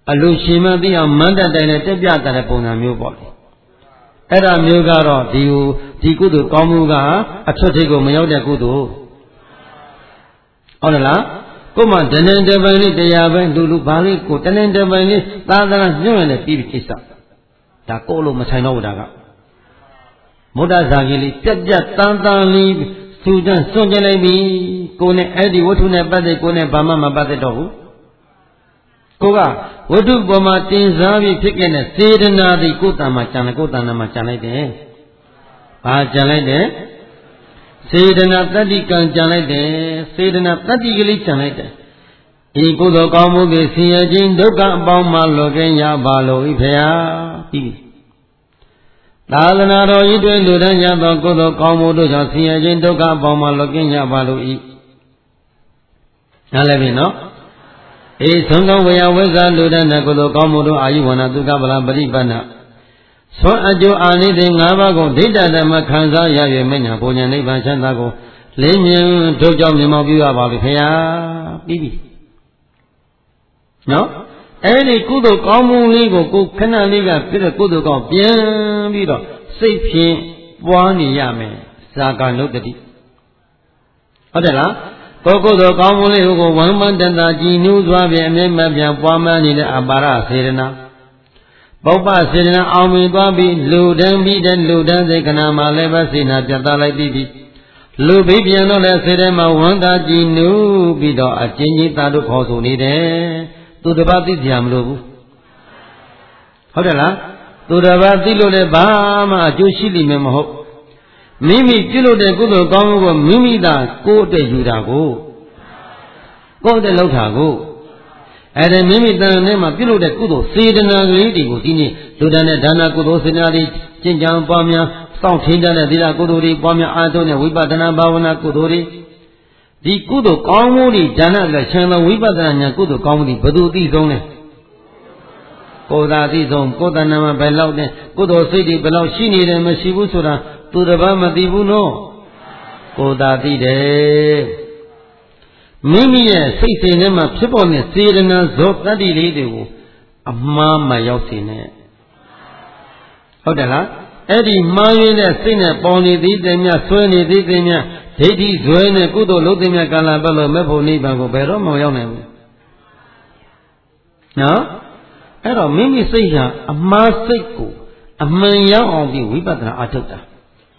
အလူရှင်မသိအောင်မန္တတိုင်နဲ့တက်ပြတဲ့ပုံစံမျိုးပေါ့လေအဲ့ဒါမျိုးကတော့ဒီဒီကုသိုလ်ကောင်းမှုကအထွတ်ထိပ်ကိုမရောက်တဲ့ကုသိုလ်ဟုတ်တယ်လားကို့မှာတဏ္ဍတပိုင်လေးတရားပဲလူလူဘာလေးကိုတဏ္ဍတပိုင်လေးသာသနာညွှန်ရတဲ့ပြီးပြီကိစ္စဒါကို့လို့မဆိုင်တော့ဘူးဒါကမုဒ္ဒဇာကြီးလေးပြက်ပြက်တန်းတန်းလေးသူတန်းစွန့်ကြလိုက်ပြီကိုနဲ့အဲ့ဒီဝတ္ထုနဲ့ပတ်သက်ကိုနဲ့ဘာမှမပတ်သက်တော့ဘူးကိုကဝတ္ထုပေါ်မှာတင်စားပြီးဖြစ်ခဲ့တဲ့စေတနာသည်ကိုယ်တဏ္ဍမှာကြံတယ်ကိုယ်တဏ္ဍမှာကြံလိုက်တယ်ဘာကြံလိုက်တယ်စေတနာတတ္တိကံကြံလိုက်တယ်စေတနာတတ္တိကလေးကြံလိုက်တယ်ဤကုသိုလ်ကောင်းမှုသည်ဆင်းရဲခြင်းဒုက္ခအပေါင်းမှလွတ်ကင်းရပါလို့ဤဖရာပြီးပြီသာသနာတော်ဤတွင်လူတန်းရသောကုသိုလ်ကောင်းမှုတို့ကြောင့်ဆင်းရဲခြင်းဒုက္ခအပေါင်းမှလွတ်ကင်းရပါလို့ဤနားလည်ပြီနော်အေသုံးကောင်းဝေယဝိဇ္ဇာလူတန်းတဲ့ကုသိုလ်ကောင်းမှုတို့အာယုဝနာဒုက္ခဗလာပရိပဏသွန်အကျိုးအာနိသင်၅ပါးကိုဒိဋ္ဌဓမ္မခံစားရ၍မညာဘုံညာနိဗ္ဗာန်ချမ်းသာကိုလေးမြင်တို့ကြောင့်မြင်မောက်ပြုရပါပြီခင်ဗျာပြီးပြီနော်အဲ့ဒီကုသိုလ်ကောင်းမှုလေးကိုကိုခဏလေးကပြည့်တဲ့ကုသိုလ်ကောင်းပြန်ပြီးတော့စိတ်ဖြင့်ပွားနေရမယ်ဇာကနုတ္တိဟုတ်တယ်လားကိုကုသိုလ်ကောင်းမှုလေးကိုဝမ်းမတန်တာကြည်နူးစွာဖြင့်အမြဲမပြတ်ပွားမှန်းနေတဲ့အပါရစေရနာပုပ္ပစေတနာအောင်မြင်သွားပြီးလူတန်းပြီးတဲ့လူတန်းစေကနာမှာလည်းပဲစေနာပြတ်သားလိုက်ပြီးလူပြီးပြန်တော့လည်းစေထဲမှာဝန္တာကြည်နူးပြီးတော့အချင်းချင်းသာတို့ခေါ်ဆိုနေတယ်သူတစ်ပါးသိကြမလို့ဘူးဟုတ်တယ်လားသူတစ်ပါးသိလို့လည်းဘာမှအကျိုးရှိလိမ့်မယ်မဟုတ်မိမိပြုလုပ်တဲ့ကုသိုလ်ကောင်းမှုကိုမိမိသာကိုယ်အတွက်ယူတာကိုကိုယ်အတွက်လုပ်တာကိုအဲ့ဒါမိမိတန်ထဲမှာပြုလုပ်တဲ့ကုသိုလ်စေတနာကလေးတွေကိုဒီနေ့လူတန်းတဲ့ဒါနကုသိုလ်စေတနာတွေကျင့်ကြံပွားများစောင့်ထင်းတဲ့သီလကုသိုလ်တွေပွားများအားထုတ်တဲ့ဝိပဿနာဘာဝနာကုသိုလ်တွေဒီကုသိုလ်ကောင်းမှုတွေဒါနလည်းချမ်းသာဝိပဿနာဉာဏ်ကုသိုလ်ကောင်းမှုတွေဘယ်သူအသိဆုံးလဲကိုယ်သာအသိဆုံးကိုယ်တဏ္ဍမှာဘယ်လောက်နဲ့ကုသိုလ်စိတ်တွေဘယ်လောက်ရှိနေတယ်မရှိဘူးဆိုတာသူတစ်ပါးမသိဘူးနော်ကိုယ်သာသိတယ်မိမိရဲ့စိတ်စိမ်ထဲမှာဖြစ်ပေါ်တဲ့စေတနာဇောတတ္တိလေးတွေကိုအမှားမရောက်စေနဲ့ဟုတ်တယ်လားအဲ့ဒီမှားရင်းတဲ့စိတ်နဲ့ပေါ်နေသေးတယ်များဆွဲနေသေးတယ်များဒိဋ္ဌိဇွဲနဲ့ကုသိုလ်လုပ်တဲ့များကာလပတ်လို့မဲ့ဖို့နိဗ္ဗာန်ကိုဘယ်တော့မှမရောက်နိုင်ဘူးနော်အဲ့တော့မိမိစိတ်ဟာအမှားစိတ်ကိုအမှန်ရောက်အောင်ပြီးဝိပဿနာအထုတ်တာ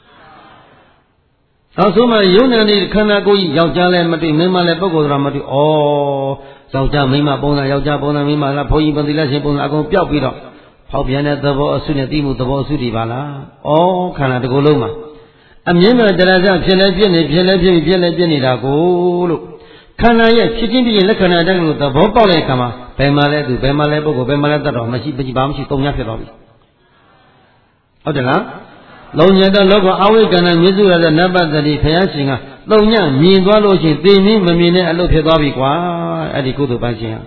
နောက်ဆုံးမှယုံနာနေခန္ဓာကိုယ်ကြီးယောက်ျားလည်းမတွေ့မိန်းမလည်းပုဂ္ဂိုလ်တော်မတွေ့ဩယောက်ျားမိန်းမပုံစံယောက်ျားပုံစံမိန်းမလားဘုန်းကြီးပတိလက်ရှင်ပုံစံအကုန်ပျောက်ပြီးတော့ဖောက်ပြန်တဲ့သဘောအဆုနဲ့သိမှုသဘောအဆုတွေပါလားဩခန္ဓာတစ်ခုလုံးမှာအမြင်မဲ့တရားစဖြစ်လဲဖြစ်နေဖြစ်လဲဖြစ်ပြီးဖြစ်လဲဖြစ်နေတာကိုလို့ခန္ဓာရဲ့ဖြစ်ချင်းပြင်းလက္ခဏာတိုင်းကိုသဘောပေါက်တဲ့အခါမှာဘယ်မှာလဲသူဘယ်မှာလဲပုဂ္ဂိုလ်ဘယ်မှာလဲတတ်တော်မရှိဘာမှမရှိသုံးညဖြစ်သွားပြီဟုတ်တယ်လားလုံညတဲ့လောကအဝိကဏမြစ္စုရတဲ့နတ်ပတ်တိဘုရားရှင်ကလုံညမြင်သွားလို့ရှိရင်သိနေမမြင်တဲ့အလုပ်ဖြစ်သွားပြီကွာအဲ့ဒီကုသိုလ်ပိုင်းရှင်ဟာ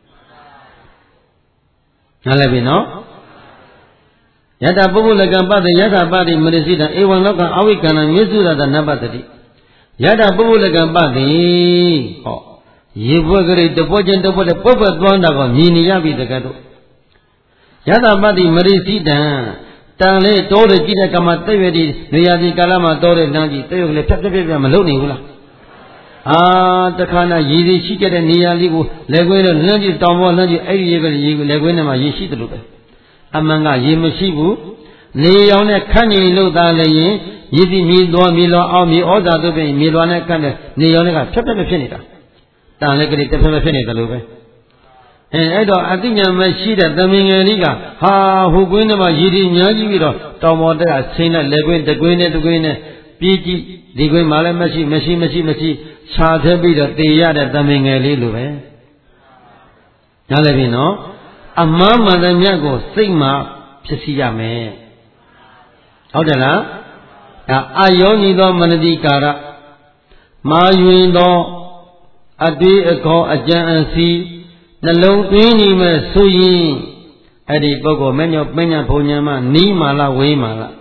နားလည်ပြီနော်ယတပုဂ္ဂလကံပတ္တယတပတိမရစိတံဧဝံလောကအဝိကဏမြစ္စုရတဲ့နတ်ပတ်တိယတပုဂ္ဂလကံပတ္တိဟောရေဘွက်ကလေးတပွက်ချင်းတပွက်တဲ့ပုပ္ပသွားတာကိုမြင်နေရပြီတကယ်တော့ယတပတိမရစိတံတန်လေးတိုးတယ်ကြည့်တဲ့ကမှတက်ရွယ်ဒီနေရာဒီကာလမှာတိုးတဲ့လမ်းကြီးတက်ရွယ်ကလေးဖြတ်ဖြတ်ဖြတ်ဖြတ်မလုပ်နိုင်ဘူးလားအာတခါနာရည်ရည်ရှိတဲ့နေရာလေးကိုလက်ခွဲတော့လမ်းကြီးတောင်ပေါ်လမ်းကြီးအဲ့ဒီရေကရေလက်ခွဲနဲ့မှရည်ရှိတယ်လို့ပဲအမှန်ကရည်မရှိဘူးနေရောင်နဲ့ခန့်နေလို့သားလည်းရင်ရည်စီမြေတော်မြေလောအောင်မြေဩဇာတို့ပြင်မြေတော်နဲ့ခန့်တဲ့နေရောင်နဲ့ကဖြတ်ဖြတ်ဖြစ်နေတာတန်လေးကလေးတစ်ဖက်ဖက်ဖြစ်နေတယ်လို့ပဲအဲအဲ့တော့အတိညာမရှိတဲ့သမင်ငယ်လေးကဟာဟိုကွင်းထဲမှာရည်ရည်များကြီးပြီးတော့တောင်ပေါ်တက်ကဆင်းတဲ့လက်ကွင်းတကွင်းနဲ့တကွင်းနဲ့ပြေးကြည့်ဒီကွင်းမှာလည်းမရှိမရှိမရှိမရှိခြာထည့်ပြီးတော့တေရတဲ့သမင်ငယ်လေးလိုပဲနားလည်ပြီနော်အမှားမှန်တဲ့မြတ်ကိုစိတ်မှဖြစ်စီရမယ်ဟုတ်တယ်လားဒါအာယောညီသောမနတိကာရမာယွင်သောအတေးအခေါ်အကြံအစီနှလုံးသွင်းနေမဲ့ဆိုရင်အဲ့ဒီပုဂ္ဂိုလ်မညောပညာဘုံညာမနီးမာလားဝေးမာလား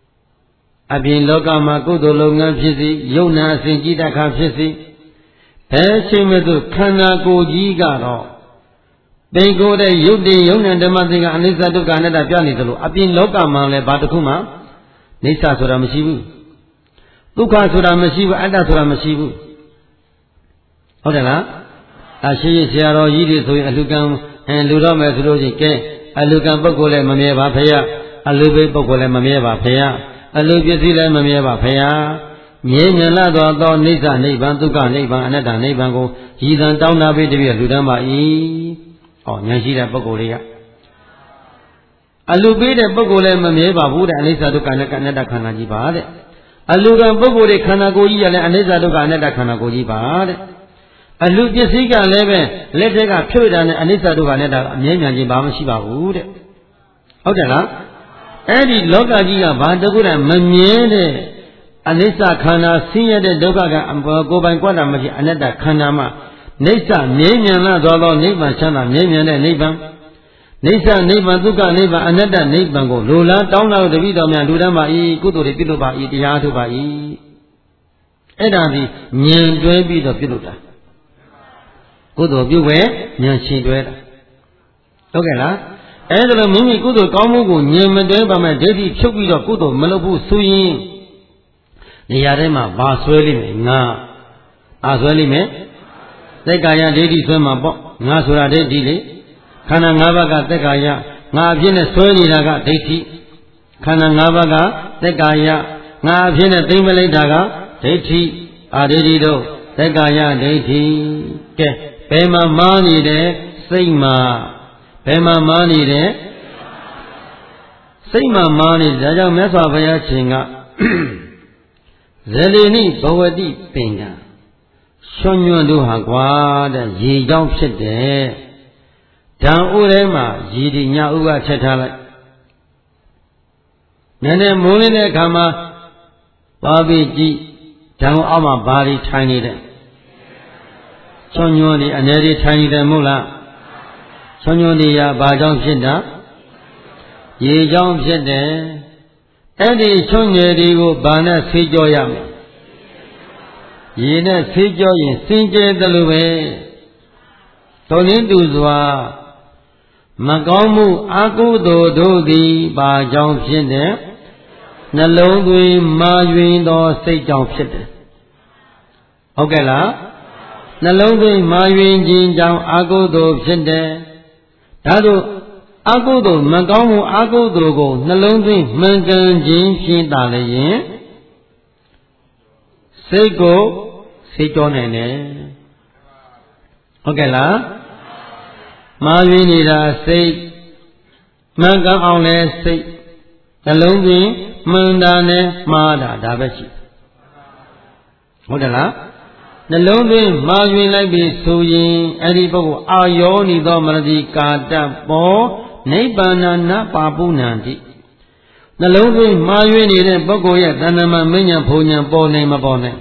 အပြင်လောကမှာကုသိုလ်လုပ်ငန်းဖြစ်စီယုံနာအစဉ်ကြည်တခါဖြစ်စီဘဘယ်ချိန်မှသို့ခန္ဓာကိုယ်ကြီးကတော့ပင်ကိုယ်တဲ့ယုတ်တင်ယုံနဲ့ဓမ္မသင်္ကအနိစ္စဒုက္ခအနတ္တပြနေသလိုအပြင်လောကမှာလည်းဘာတစ်ခုမှနိစ္စဆိုတာမရှိဘူးဒုက္ခဆိုတာမရှိဘူးအတ္တဆိုတာမရှိဘူးဟုတ်တယ်လားအရှိဆရာတော်ကြီးတွေဆိုရင်အလူကံအဲလူတော့မယ်ဆိုလို့ချင်းကဲအလူကံပုဂ္ဂိုလ်လည်းမမြဲပါဖေရအလူပိပုဂ္ဂိုလ်လည်းမမြဲပါဖေရအလူပစ္စည်းလည်းမမြဲပါဖေရမြဲမြံလာသောသောနိစ္စနိဗ္ဗာန်ဒုက္ခနိဗ္ဗာန်အနတ္တနိဗ္ဗာန်ကိုရည်တန်တောင်းတာပြီးတပြည့်လူတန်းပါ၏ဟောဉာဏ်ရှိတဲ့ပုဂ္ဂိုလ်တွေကအလူပေးတဲ့ပုဂ္ဂိုလ်လည်းမမြဲပါဘူးတဲ့အနိစ္စဒုက္ခနဲ့အနတ္တခန္ဓာကြီးပါတဲ့အလူကံပုဂ္ဂိုလ်တွေခန္ဓာကိုယ်ကြီးရလည်းအနိစ္စဒုက္ခအနတ္တခန္ဓာကိုယ်ကြီးပါတဲ့အလူပစ္စည်းကလည်းပဲလက်ထက်ကဖြုတ်တာနဲ့အနိစ္စဒုက္ခနဲ့တာအမြဲမြံခြင်းဘာမှမရှိပါဘူးတဲ့ဟုတ်တယ်လားအဲ့ဒီလောကကြီးကဘာတကူတည်းမမြဲတဲ့အနိစ္စခန္ဓာဆင်းရဲတဲ့ဒုက္ခကကိုယ်ပိုင်ကွက်တာမရှိအနတ္တခန္ဓာမှာနိစ္စမြဲမြံလာသောသောနိဗ္ဗာန်ချမ်းသာမြဲမြံတဲ့နိဗ္ဗာန်နိစ္စနိဗ္ဗာန်ဒုက္ခနိဗ္ဗာန်အနတ္တနိဗ္ဗာန်ကိုလိုလားတောင်းတာတပိတော်များလူတန်းပါ၏ကုသိုလ်တွေပြုလုပ်ပါ၏တရားထုတ်ပါ၏အဲ့ဒါဒီဉာဏ်တွဲပြီးတော့ပြုလုပ်တာကုသိုလ်ပြုဝဲဉာဏ်ရှင်တွဲတာဟုတ်ကဲ့လားအဲ့ဒါလိုမိမိကုသိုလ်ကောင်းမှုကိုဉာဏ်မတွဲပါမဲ့ဒိဋ္ဌိဖြုတ်ပြီးတော့ကုသိုလ်မလုပ်ဘူးဆိုရင်နေရာထဲမှာဘာဆွဲလိမ့်မယ်ငါအာဆွဲလိမ့်မယ်သက်ကာယဒိဋ္ဌိဆွဲမှာပေါ့ငါဆိုတာဒိဋ္ဌိလေခန္ဓာ၅ပါးကသက်ကာယငါအဖြစ်နဲ့ဆွဲနေတာကဒိဋ္ဌိခန္ဓာ၅ပါးကသက်ကာယငါအဖြစ်နဲ့သိမ့်မလိုက်တာကဒိဋ္ဌိအာဒိဋ္ဌိတို့သက်ကာယဒိဋ္ဌိကဲဘယ်မှာမားနေတဲ့စိတ်မှာဘယ်မှာမားနေတဲ့စိတ်မှာမားနေဒါကြောင့်မြတ်စွာဘုရားရှင်ကဇေလိနိဘဝတိပင်ကရွှွညွန့်တို့ဟာကွာတဲ့ရေကြောင်းဖြစ်တယ်ဓာန်ဥထဲမှာရေဒီညဥကချက်ထားလိုက်နည်းနည်းမိုးလင်းတဲ့အခါမှာပါပြီးကြည့်ဓာန်အောက်မှာဘာတွေထိုင်နေတယ်ရွှွညွန့်ဒီအနေတွေထိုင်နေတယ်မဟုတ်လားရွှွညွန့်ဒီကဘာကြောင့်ဖြစ်တာရေကြောင်းဖြစ်တယ်အဲ့ဒီရွှွငယ်တွေကိုဘာနဲ့ဆေးကြောရမလဲရေနဲ့ဆေးကြောရင်စင်ကြယ်တယ်လို့ပဲတော်ရင်းတူစွာမကောင်းမှုအကုသိုလ်တို့သည်ဘာကြောင့်ဖြစ်တယ်နှလုံးသွင်းမာယွင်သောစိတ်ကြောင့်ဖြစ်တယ်ဟုတ်ကဲ့လားနှလုံးသွင်းမာယွင်ခြင်းကြောင့်အကုသိုလ်ဖြစ်တယ်ဒါတို့အကုသိုလ်မကောင်းမှုအကုသိုလ်ကိုနှလုံးသွင်းမှန်ကန်ခြင်းဖြင့်တာလည်းယင်စိတ်ကိုစိတ်ကြောနိုင်တယ်ဟုတ်ကဲ့လားမာယွင်နေတာစိတ်မှန်ကန်အောင်လဲစိတ်နှလုံးသွင်းမှန်တာနဲ့မှားတာဒါပဲရှိဟုတ်တယ်လားနှလုံးသွင်းမာယွင်လိုက်ပြီဆိုရင်အဲ့ဒီပုဂ္ဂိုလ်အာယောနိသောမရတိကာတဘောနိဗ္ဗာန်နာပါပုဏ္ဏံတိနှလုံးသွင်းမာယွင်နေတဲ့ပုဂ္ဂိုလ်ရဲ့တဏ္ဍမမဉ္ဇဉ်ဘုံဉဏ်ပေါ်နိုင်မပေါ်နိုင်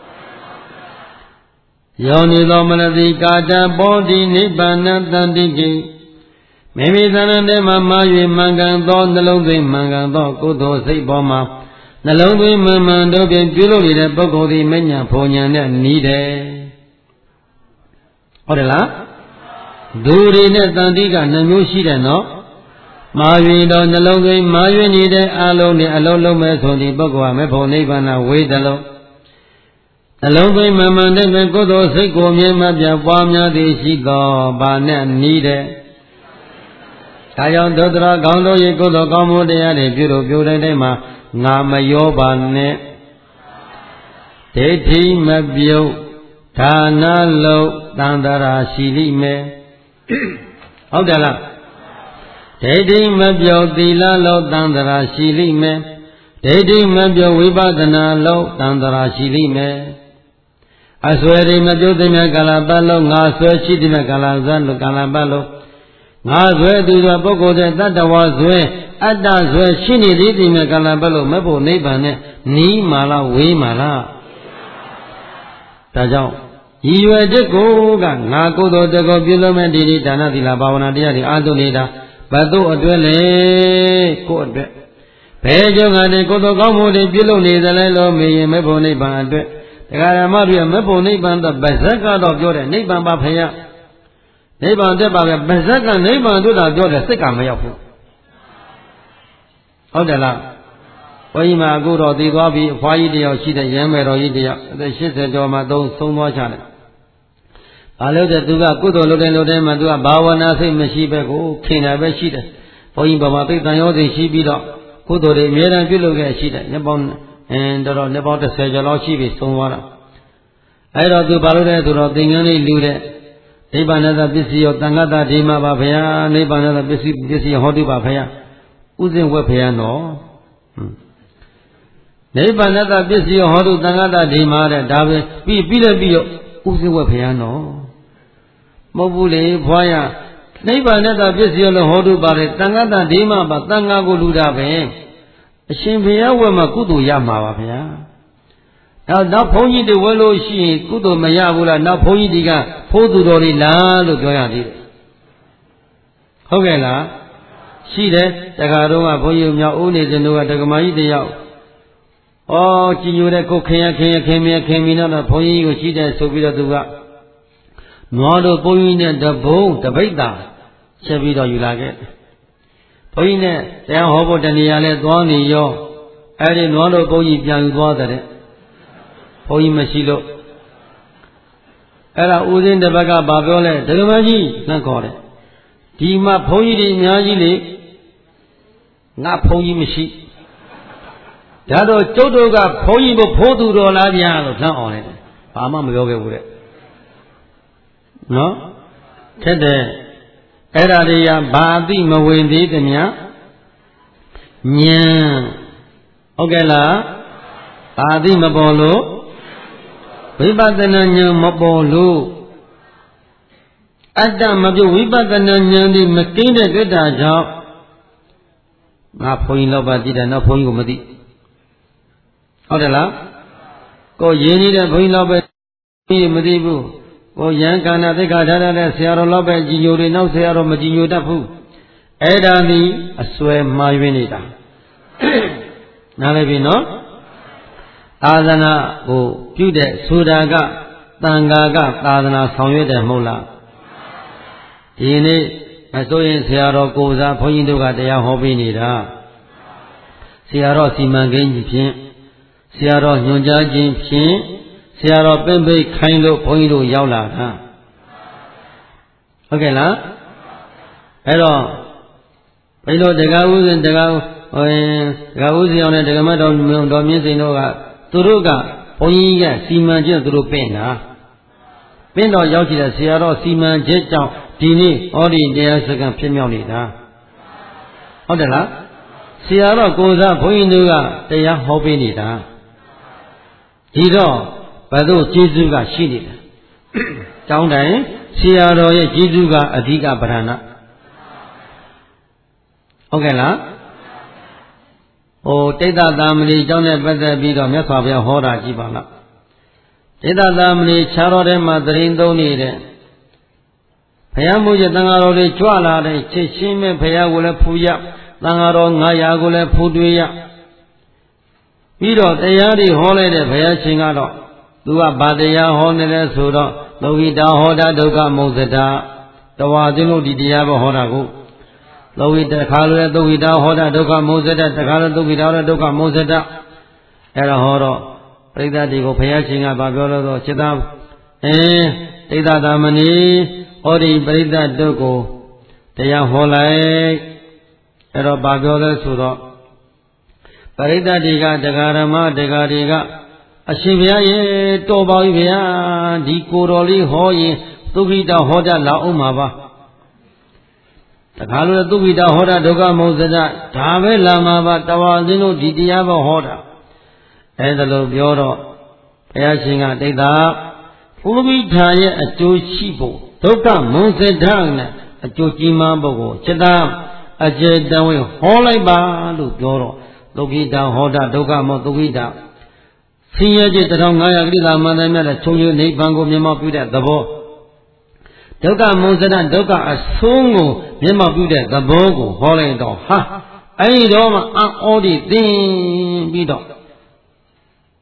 ယောနိသောမနတိကာတဘောတိနိဗ္ဗာန်တန်တိကိမိမိသဏ္ဍာန်ထဲမှာမာ၍မှန်ကန်သောနှလုံးသွင်းမှန်ကန်သောကုသိုလ်စိတ်ပေါ်မှာနှလုံးသွင်းမှန်မှန်တို့ဖြင့်ပြုလုပ်နေတဲ့ပုဂ္ဂိုလ်သည်မဉ္ဇဉ်ဘုံဉဏ်နဲ့နီးတယ်ဟုတ်တယ်လားဒူရီနဲ့တန်တိကနှမျိုးရှိတယ်နော်မာ၍တော့နှလုံးသွင်းမာ၍နေတဲ့အလုံးနဲ့အလုံးလုံးမဲ့ဆိုဒီပုဂ္ဂိုလ်ကမေဖို့နိဗ္ဗာန်ဝေးတယ်လို့နှလုံးသွင်းမှန်မှန်တဲ့ကုသိုလ်စိတ်ကိုမြဲမှပြပွားများသည်ရှိသောဘာနဲ့နီးတဲ့ဒါကြောင့်ဒုသရကောင်းတို့ရဲ့ကုသိုလ်ကောင်းမှုတရားတွေပြုလို့ပြုတိုင်းတိုင်းမှာငါမရောပါနဲ့ဒိဋ္ဌိမပြုတ်ဒါနလုံးတန်တရာရှိလိမ့်မယ်ဟုတ်တယ်လားဒိဋ္ဌိမပြုတ်သီလလုံးတန်တရာရှိလိမ့်မယ်ဒိဋ္ဌိမပြုတ်ဝိပဿနာလုံးတန်တရာရှိလိမ့်မယ်အဆွဲတွေမပြုတ်တဲ့မြတ်ကာလပတ်လုံးငါဆွဲရှိတဲ့မြတ်ကာလဇတ်လို့ကာလပတ်လုံးငါဆွဲသူသောပုဂ္ဂိုလ်တဲ့တတ္တဝါဆွဲအတ္တဆွဲရှိနေသည်ဒီမြတ်ကာလပတ်လုံးမဖို့နိဗ္ဗာန်နဲ့နီးမာလားဝေးမာလားဒါကြောင့်ရည်ရွယ်ချက်ကိုကငါကုသိုလ်တကောပြုလို့မဲ့ဒီဒီဒါနသီလဘာဝနာတရားတွေအားထုတ်နေတာဘတ်တို့အတွက်လေကိုယ့်အတွက်ဘယ်ကြောင့်ငါဒီကုသိုလ်ကောင်းမှုတွေပြုလုပ်နေသလဲလို့မေးရင်မဖို့နိဗ္ဗာန်အတွက်တရားဓမ္မတွေမဖို့နိဗ္ဗာန်တော့ဗဇက်ကတော့ပြောတယ်နိဗ္ဗာန်ပါဖေယနိဗ္ဗာန်တက်ပါပဲဗဇက်ကနိဗ္ဗာန်တို့တာပြောတယ်စိတ်ကမရောက်ဘူးဟုတ်တယ်လားဘုန်းကြီးမှာအခုတော့တည်သွားပြီအဖွားကြီးတယောက်ရှိတဲ့ရမ်းမယ်တော်ကြီးတယောက်အသက်၈၀ကျော်မှသုံးဆုံးသွားချတယ်ဘာလို့လဲသူကကုသိုလ်လုပ်တယ်လုပ်တယ်မှသူကဘာဝနာစိတ်မရှိပဲကိုခင်တာပဲရှိတယ်ဘုန်းကြီးဘာမှသိတန်ရောသိရှိပြီးတော့ကုသိုလ်တွေအများအားပြုလုပ်ခဲ့ရှိတယ်နှစ်ပေါင်းအင်းတော်တော်နှစ်ပေါင်း၁၀ကျော်လောက်ရှိပြီဆုံးသွားတာအဲ့တော့သူဘာလို့လဲဆိုတော့သင်္ကန်းလေးလူတဲ့နိဗ္ဗာန်တပစ္စည်းရောတန်ခါတဒီမှာပါဗျာနိဗ္ဗာန်တပစ္စည်းပစ္စည်းဟောတုပါဗျာဥစဉ်ဝက်ဖျားနော်နိဗ္ဗာန်တပစ္စည်းဟောတုတန်ခါတဒီမှာတဲ့ဒါပဲပြီးပြီးလည်းပြီးရောဥစဉ်ဝက်ဖျားနော်မဟုတ်ဘူးလေဘွားရနိဗ္ဗာန်တပစ္စည်းလို့ဟောတုပါတယ်တန်ခါတဒီမှာပါတန်ခါကိုလူတာပဲအရှင်ဘုရားဝက်မှာကုသိုလ်ရမှာပါဗျာနောက်နောက်ဘုန်းကြီးတွေဝဲလို့ရှိရင်ကုသိုလ်မရဘူးလားနောက်ဘုန်းကြီးတွေကဖိုးသူတော်တွေလားလို့ပြောရသေးတယ်ဟုတ်ကဲ့လားရှိတယ်တခါတော့ကဘုန်းကြီးမြောက်ဦးနေစင်တို့ကဒကမာကြီးတယောက်ဩကြည်ညိုတဲ့ကိုခင်ရခင်ရခင်မြခင်မီတော့ဘုန်းကြီးကိုရှိတယ်ဆိုပြီးတော့သူကနွားတို့ဘုန်းကြီးနဲ့တဘုံတပိတ်တာချက်ပြီးတော့ယူလာခဲ့ဘုန်းကြီးနဲ့တရားဟောဖို့တဏှာလဲသွားနေရောအဲ့ဒီနွားတို့ဘုန်းကြီးပြန်ယူသွားတဲ့ဘုန်းကြီးမရှိလို့အဲ့ဒါဦးစင်းတစ်ဘက်ကဘာပြောလဲဒကမကြီးလန့်ခေါ်တယ်ဒီမှာဘုန်းကြီးတွေအများကြီးလေငါဘုန်းကြီးမရှိဒါတော့ကျုပ်တို့ကဘုန်းကြီးကိုဖိုးသူတော်လားဗျာလို့လှမ်းအောင်လိုက်တယ်ဘာမှမပြောခဲ့ဘူးတဲ့နော်ထက်တယ်အဲ့ဒါတွေကဘာအသိမဝင်သေးသမျှဉာဏ်ဟုတ်ကဲ့လားဘာအသိမပေါ်လို့ဝိပဿနာဉာဏ်မပေါ်လို့အတ္တမပြုတ်ဝိပဿနာဉာဏ်ဒီမကင်းတဲ့ကိတ္တာကြောင့်ငါဘုန်းကြီးလောက်ပါသိတယ်နောက်ဘုန်းကြီးကိုမသိဟုတ်တယ်လားကိုရင်းနေတဲ့ဘုန်းကြီးလောက်ပဲမသိဘူးကိုရန်ကန္နာသိက္ခာထားတဲ့ဆရာတော်လောက်ပဲကြည်ညိုတွေနောက်ဆရာတော်မကြည်ညိုတတ်ဘူးအဲ့ဒါဒီအစွဲမှားယွင်းနေတာနားလည်ပြီနော်သာသနာကိုပြုတဲ့ဆိုတာကတန်ခါကသာသနာဆောင်ရွက်တယ်မဟုတ်လားဒီနေ့မဆိုရင်ဆရာတော်ကိုစားဘုန်းကြီးတို့ကတရားဟောပေးနေတာဆရာတော်စီမံကိန်းကြီးဖြင့်ဆရာတော်ညွှန်ကြားခြင်းဖြင့်ဆရာတော်ပင့်ပိတ်ခိုင်းလို့ဘုန်းကြီးတို့ရောက်လာတာဟုတ်ကဲ့လားအဲ့တော့ဘယ်လိုတရားဥစဉ်တရားဟိုတရားဥစဉ်အောင်တဲ့ဓမ္မတော်တော်မြင့်စိန်တို့ကသူတို့ကဘုန်းကြီးကစီမံချက်သူတို့ပင့်တာပင့်တော်ရောက်ကြည့်တဲ့ဆရာတော်စီမံချက်ကြောင့်ဒီနေ့ဩဒီတရားစခန်းဖြစ်မြောက်နေတာဟုတ်တယ်လားဆရာတော်ကိုစားဘုန်းကြီးတို့ကတရားဟောပေးနေတာဒီတော့ဘယ်သို့ကျေးဇူးကရှိနေတယ်တောင်းတိုင်းဆရာတော်ရဲ့ကျေးဇူးကအဓိကပဓာနဟုတ်ကဲ့လားဟိုတိတ္တသာမဏေကျောင်းနဲ့ပတ်သက်ပြီးတော့မြတ်စွာဘုရားဟောတာကြည့်ပါလားတိတ္တသာမဏေခြားတော်ထဲမှာသရင်သုံးနေတဲ့ဘုရားမူရဲ့တန်ဃာတော်တွေကြွလာတဲ့ချစ်ရှင်းမဲ့ဘုရားကိုလည်းဖူးရတန်ဃာတော်ငါးရာကိုလည်းဖူးတွေးရပြီးတော့တရားတွေဟောလိုက်တဲ့ဘုရားရှင်ကတော့သူကဗာတရားဟောနေလဲဆိုတော့လောကိတာဟောတာဒုက္ခမုစ္စတာတဝါသင်းလို့ဒီတရားပဲဟောတာကိုလောကိတခါလိုလဲသုခိတာဟောတာဒုက္ခမုစ္စတာတခါလိုသုခိတာဟောတာဒုက္ခမုစ္စတာအဲ့ဒါဟောတော့ပရိသတ်တွေကိုဘုရားရှင်ကဗာပြောလို့တော့စိတ္တအင်းတိတ္တသာမဏေဩဒီပရိသတ်တို့ကိုတရားဟောလိုက်အဲ့တော့ဗာပြောလဲဆိုတော့ပရိသတ်တွေကတရားဓမ္မတရားတွေကအရှင်ဘုရားရဲ့တော်ပါပြီဗျာဒီကိုတော်လေးဟောရင်သုခိတဟောတာလာအောင်ပါပါတခါလို့သုခိတဟောတာဒုက္ခမုစ္စတာဒါပဲလာမှာပါတဝါစင်းတို့ဒီတရားပဲဟောတာအဲဒါလို့ပြောတော့ဘုရားရှင်ကတိတ်တာသုခိတရဲ့အကျိုးရှိဖို့ဒုက္ခမုစ္စတာနဲ့အကျိုးကြီးမားဖို့ကိုစိတ္တအကျေတဝေဟောလိုက်ပါလို့ပြောတော့သုခိတဟောတာဒုက္ခမုသုခိတဆင်းရဲခြင်းတစ်ထောင်ငါးရာကိလေသာမှန်တယ်မြတ်တဲ့ခြုံရနိဗ္ဗာန်ကိုမျက်မှောက်ပြုတဲ့သဘောဒုက္ခမုစ္စဒဒုက္ခအဆုံးကိုမျက်မှောက်ပြုတဲ့သဘောကိုဟောလိုက်တော့ဟာအဲ့ဒီတော့မှအံ့ဩဒီသိပြီးတော့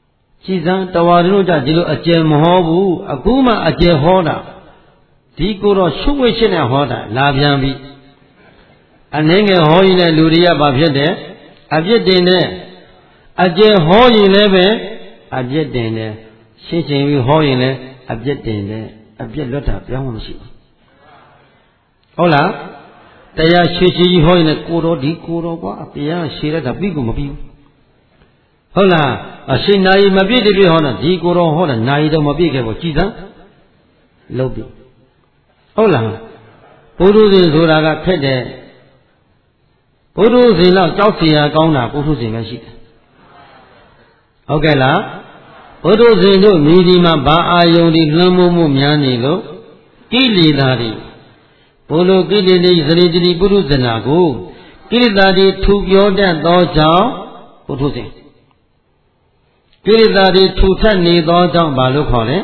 chỉ rằng tàu vào nó chả chỉ lo ở trên mỏ bu ở cú mà ở trên hòn đã thì cô đó suốt ngày trên này hòn đã làm gì bị anh ấy nghe hỏi này lừa đi à bà biết đấy à biết đấy nè à trên hỏi này về à biết đấy nè xin xin vì hỏi này à biết đấy nè à biết lót à biết không gìဟုတ်လားတရားရှိရှိဟောရင်ကိုတော်ဒီကိုတော်ကွာတရားရှိရတာပြီးကိုမပြီးဘူးဟုတ်လားအရှင်နာယီမပြည့်တပြည့်ဟောတာဒီကိုတော်ဟောတာနာယီတော့မပြည့်ခဲ့ဘူးကြည်စမ်းလုပ်ပြီဟုတ်လားဘုဒ္ဓဇင်ဆိုတာကခက်တယ်ဘုဒ္ဓဇင်တော့ကြောက်เสียကောင်းတာဘုဒ္ဓဇင်ပဲရှိတယ်ဟုတ်ကဲ့လားဘုဒ္ဓဇင်တို့မိဒီမှာဘာအာယုန်ဒီလွှမ်းမိုးမှုများနေလို့ကိလေသာတွေဘုလိုကိလေသာစရိတိပုရုဇနာကိုကိလေသာတွေထူပြောတတ်သောကြောင့်ဘုထုစဉ်ကိလေသာတွေထူထပ်နေသောကြောင့်ဘာလို့ခေါ်လဲ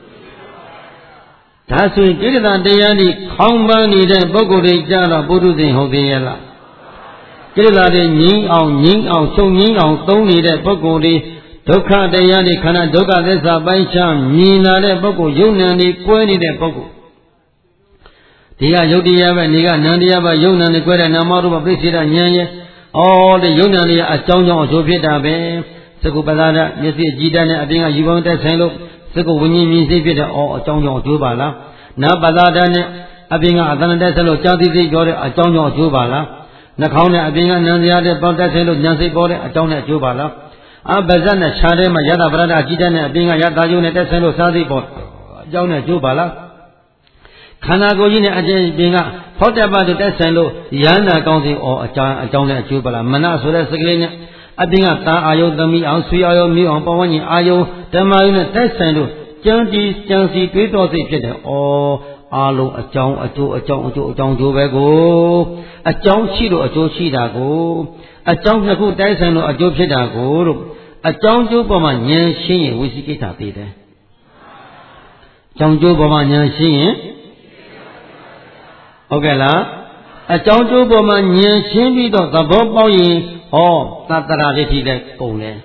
ဒါဆိုရင်ကိလေသာတရားတွေခေါင်းပန်းနေတဲ့ပုဂ္ဂိုလ်တွေကြတော့ဘုထုစဉ်ဟုတ်သေးရဲ့လားကိလေသာတွေငြိမ်းအောင်ငြိမ်းအောင်ချုပ်ငြိမ်းအောင်သုံးနေတဲ့ပုဂ္ဂိုလ်တွေဒုက္ခတရားတွေခန္ဓာဒုက္ခသစ္စာပိုင်းခြားမြင်လာတဲ့ပုဂ္ဂိုလ်ယုံဉာဏ်တွေကွဲနေတဲ့ပုဂ္ဂိုလ်ဒီကယုတ်တရားပဲဒီကနန္တရားပဲယုံဉာဏ်တွေကွဲတဲ့နာမရူပပြိစ္ဆေဒဉာဏ်ရဲ့အော်တဲ့ယုံဉာဏ်တွေအကြောင်းကြောင့်အကျိုးဖြစ်တာပဲသကုပ္ပဒါရမျက်စိကြည်တတ်တဲ့အပြင်ကယူပေါင်းတက်ဆိုင်လို့သကုဝိညာဉ်မြင်စိတ်ဖြစ်တဲ့အော်အကြောင်းကြောင့်အကျိုးပါလားနာပဒါဒနဲ့အပြင်ကအသန္တတက်ဆိုင်လို့ကြာတိစိတ်ပြောတဲ့အကြောင်းကြောင့်အကျိုးပါလားနှာခေါင်းနဲ့အပြင်ကနန္တရားတဲ့ပေါက်တက်ဆိုင်လို့ဉာဏ်စိတ်ပေါ်တဲ့အကြောင်းနဲ့အကျိုးပါလားအဘဇတ်နဲ့ခြားထဲမှာယတပရဒကြည်တတ်တဲ့အပြင်ကယတာယုံနဲ့တက်ဆိုင်လို့စားစိတ်ပေါ်အကြောင်းနဲ့အကျိုးပါလားခန္ဓာကိုယ်ကြီးနဲ့အကျဉ်းပင်ကဖောက်တပတ်တို့တက်ဆိုင်လို့ရဟန္တာကောင်းစီအော်အကြောင်းအကြောင်းနဲ့အကျိုးပါလားမနဆိုတဲ့စကလေးနဲ့အပြင်ကတာအာယုသမီးအောင်ဆွေအာယုမြေအောင်ပဝန်းကျင်အာယုဓမ္မယုနဲ့တက်ဆိုင်လို့ကြံတီကြံစီတွေးတော်စိတ်ဖြစ်တယ်အော်အာလုံးအကြောင်းအကျိုးအကြောင်းအကျိုးအကြောင်းကျိုးပဲကိုအကြောင်းရှိလို့အကျိုးရှိတာကိုအကြောင်းနှစ်ခုတိုက်ဆိုင်လို့အကျိုးဖြစ်တာကိုတို့အကြောင်းကျိုးပေါ်မှာဉာဏ်ရှင်းရင်ဝိသိကိစ္စသိတယ်အကြောင်းကျိုးပေါ်မှာဉာဏ်ရှင်းရင်ဟုတ်ကဲ့လားအကြောင်းကျိုးပေါ်မှာဉာဏ်ရှင်းပြီးတော့သဘောပေါက်ရင်ဟောသတ္တရာဒိဋ္ဌိလည်းကုန်တယ်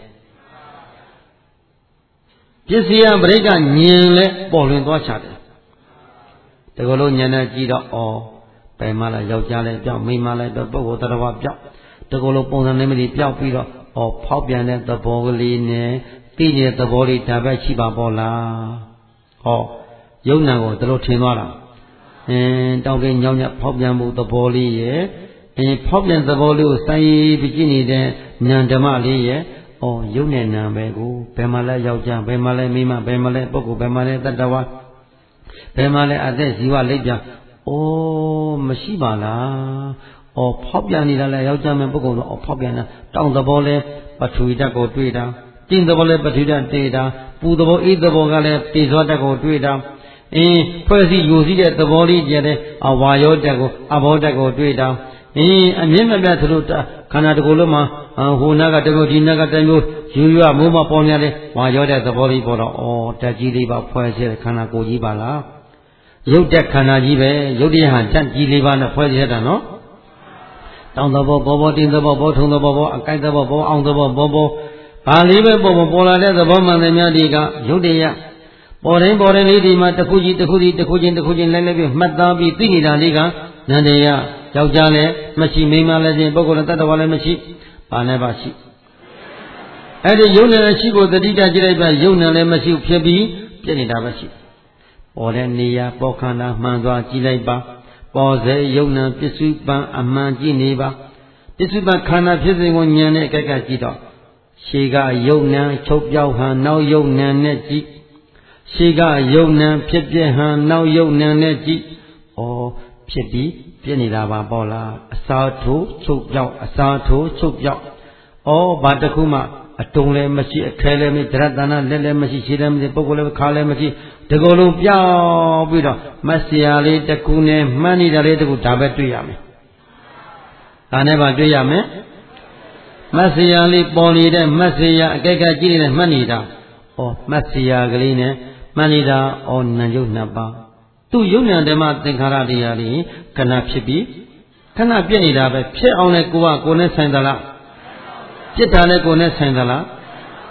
ပစ္စည်းပရိက္ခဉာဏ်လည်းပေါ်လွင်သွားချတယ်တကယ်လို့ဉာဏ်နဲ့ကြည့်တော့ဩဘယ်မှလဲယောက်ျားလည်းပြောက်မိန်းမလည်းပြောက်ပုဂ္ဂိုလ်တရားပြောက်တကယ်လို့ပုံစံနဲ့မလီပြောက်ပြီးတော့ဩဖောက်ပြန်တဲ့သဘောကလေးနဲ့သိနေတဲ့သဘောလေးဒါပဲရှိပါပေါ့လားဟောယုံနာကိုတို့ထင်သွားတာအင်းတောင်းကင်းညောင်းညဖောက်ပြန်မှုသဘောလေးရဲ့အင်းဖောက်ပြန်သဘောလေးကိုစိုင်းပြီးကြည့်နေတဲ့ဉာဏ်ဓမ္မလေးရဲ့ဩယုံနဲ့နာပဲကိုဘယ်မှာလဲယောက်ျားဘယ်မှာလဲမိန်းမဘယ်မှာလဲပုဂ္ဂိုလ်ဘယ်မှာလဲတတ္တဝါဘယ်မှာလဲအသက်ဇီဝလိပ်ပြန်ဩမရှိပါလားဩဖောက်ပြန်နေတာလဲယောက်ျားမင်းပုဂ္ဂိုလ်တော့ဩဖောက်ပြန်တာတောင်းသဘောလဲပထဝီဓာတ်ကိုတွေ့တာကျင်းသဘောလဲပထဝီဓာတ်တွေ့တာပူသဘောအေးသဘောကလည်းတေဇောဓာတ်ကိုတွေ့တာအင်းဖွဲ့စည်းယူစည်းတဲ့သဘောလေးကျတဲ့အဝါယောဓာတ်ကိုအဘောဓာတ်ကိုတွေ့တာအင်းအမြင့်မပြတ်သလိုခန္ဓာတစ်ခုလုံးမှာဟိုနာကတမျိုးဒီနာကတမျိုးယူရမိုးမပေါ်များတဲ့ဝါယောတဲ့သဘောလေးပေါ်တော့ဩဓာတ်ကြီးလေးပါဖွဲ့စည်းတဲ့ခန္ဓာကိုယ်ကြီးပါလားရုပ်တဲ့ခန္ဓာကြီးပဲရုပ်တရားဓာတ်ကြီးလေးပါနဲ့ဖွဲ့စည်းတာနော်တောင်းသဘောဘောဘောတင်းသဘောဘောထုံသဘောဘောအကိုက်သဘောဘောအောင်သဘောဘောဘောဘာလေးပဲပေါ်ပေါ်ပေါ်လာတဲ့သဘောမှန်တယ်များဒီကရုပ်တရားပေါ်တိုင်းပေါ်တိုင်းလေးဒီမှာတစ်ခုကြီးတစ်ခုကြီးတစ်ခုချင်းတစ်ခုချင်းလိုက်လိုက်ပြီးမှတ်သားပြီးသိနေတာလေးကနန္တရားယောက်ျားလည်းမရှိမိန်းမလည်းချင်းပုဂ္ဂိုလ်လည်းတ attva လည်းမရှိဘာနဲ့ပါရှိအဲ့ဒီယုံနဲ့ရှိကိုတတိတကြည့်လိုက်ပါယုံနဲ့လည်းမရှိဖြစ်ပြီးပြည့်နေတာပဲရှိပေါ်တဲ့နေရာပေါ်ခန္ဓာမှန်သွားကြည့်လိုက်ပါပေါ်စေယုံနဲ့ပစ္စုပန်အမှန်ကြည့်နေပါပစ္စုပန်ခန္ဓာဖြစ်စဉ်ကိုဉာဏ်နဲ့အကက်ကကြည့်တော့ရှေကယုံနဲ့ချုပ်ပြောက်ဟန်နောက်ယုံနဲ့နဲ့ကြည့်ရှေကယုံနံဖြစ်ပြဟံနောက်ယုံနံနဲ့ကြည့်ဩဖြစ်ပြီးပြည့်နေတာပါပေါ့လားအစာထိုးချုပ်ပြောက်အစာထိုးချုပ်ပြောက်ဩဘာတခုမှအတုံးလည်းမရှိအခဲလည်းမရှိဒရတနာလက်လည်းမရှိခြေလည်းမရှိပုဂ္ဂိုလ်လည်းခါလည်းမရှိတကောလုံးပြောက်ပြီးတော့မဆရာလေးတကူနဲ့မှန်းနေတာလေးတကူဒါပဲတွေ့ရမယ်ဒါနဲ့ပါတွေ့ရမယ်မဆရာလေးပေါ်နေတဲ့မဆရာအကဲကကြည့်နေတဲ့မှတ်နေတာဩမဆရာကလေးနဲ့မှန်နေတာဩနံယုတ်နှစ်ပါးသူယုတ်ဉာဏ်ဓမ္မသင်္ခါရတရားလေးခဏဖြစ်ပြီးခဏပြည့်နေတာပဲဖြစ်အောင်လဲကိုကကိုနဲ့ဆိုင်သလားပြစ်တာလဲကိုနဲ့ဆိုင်သလား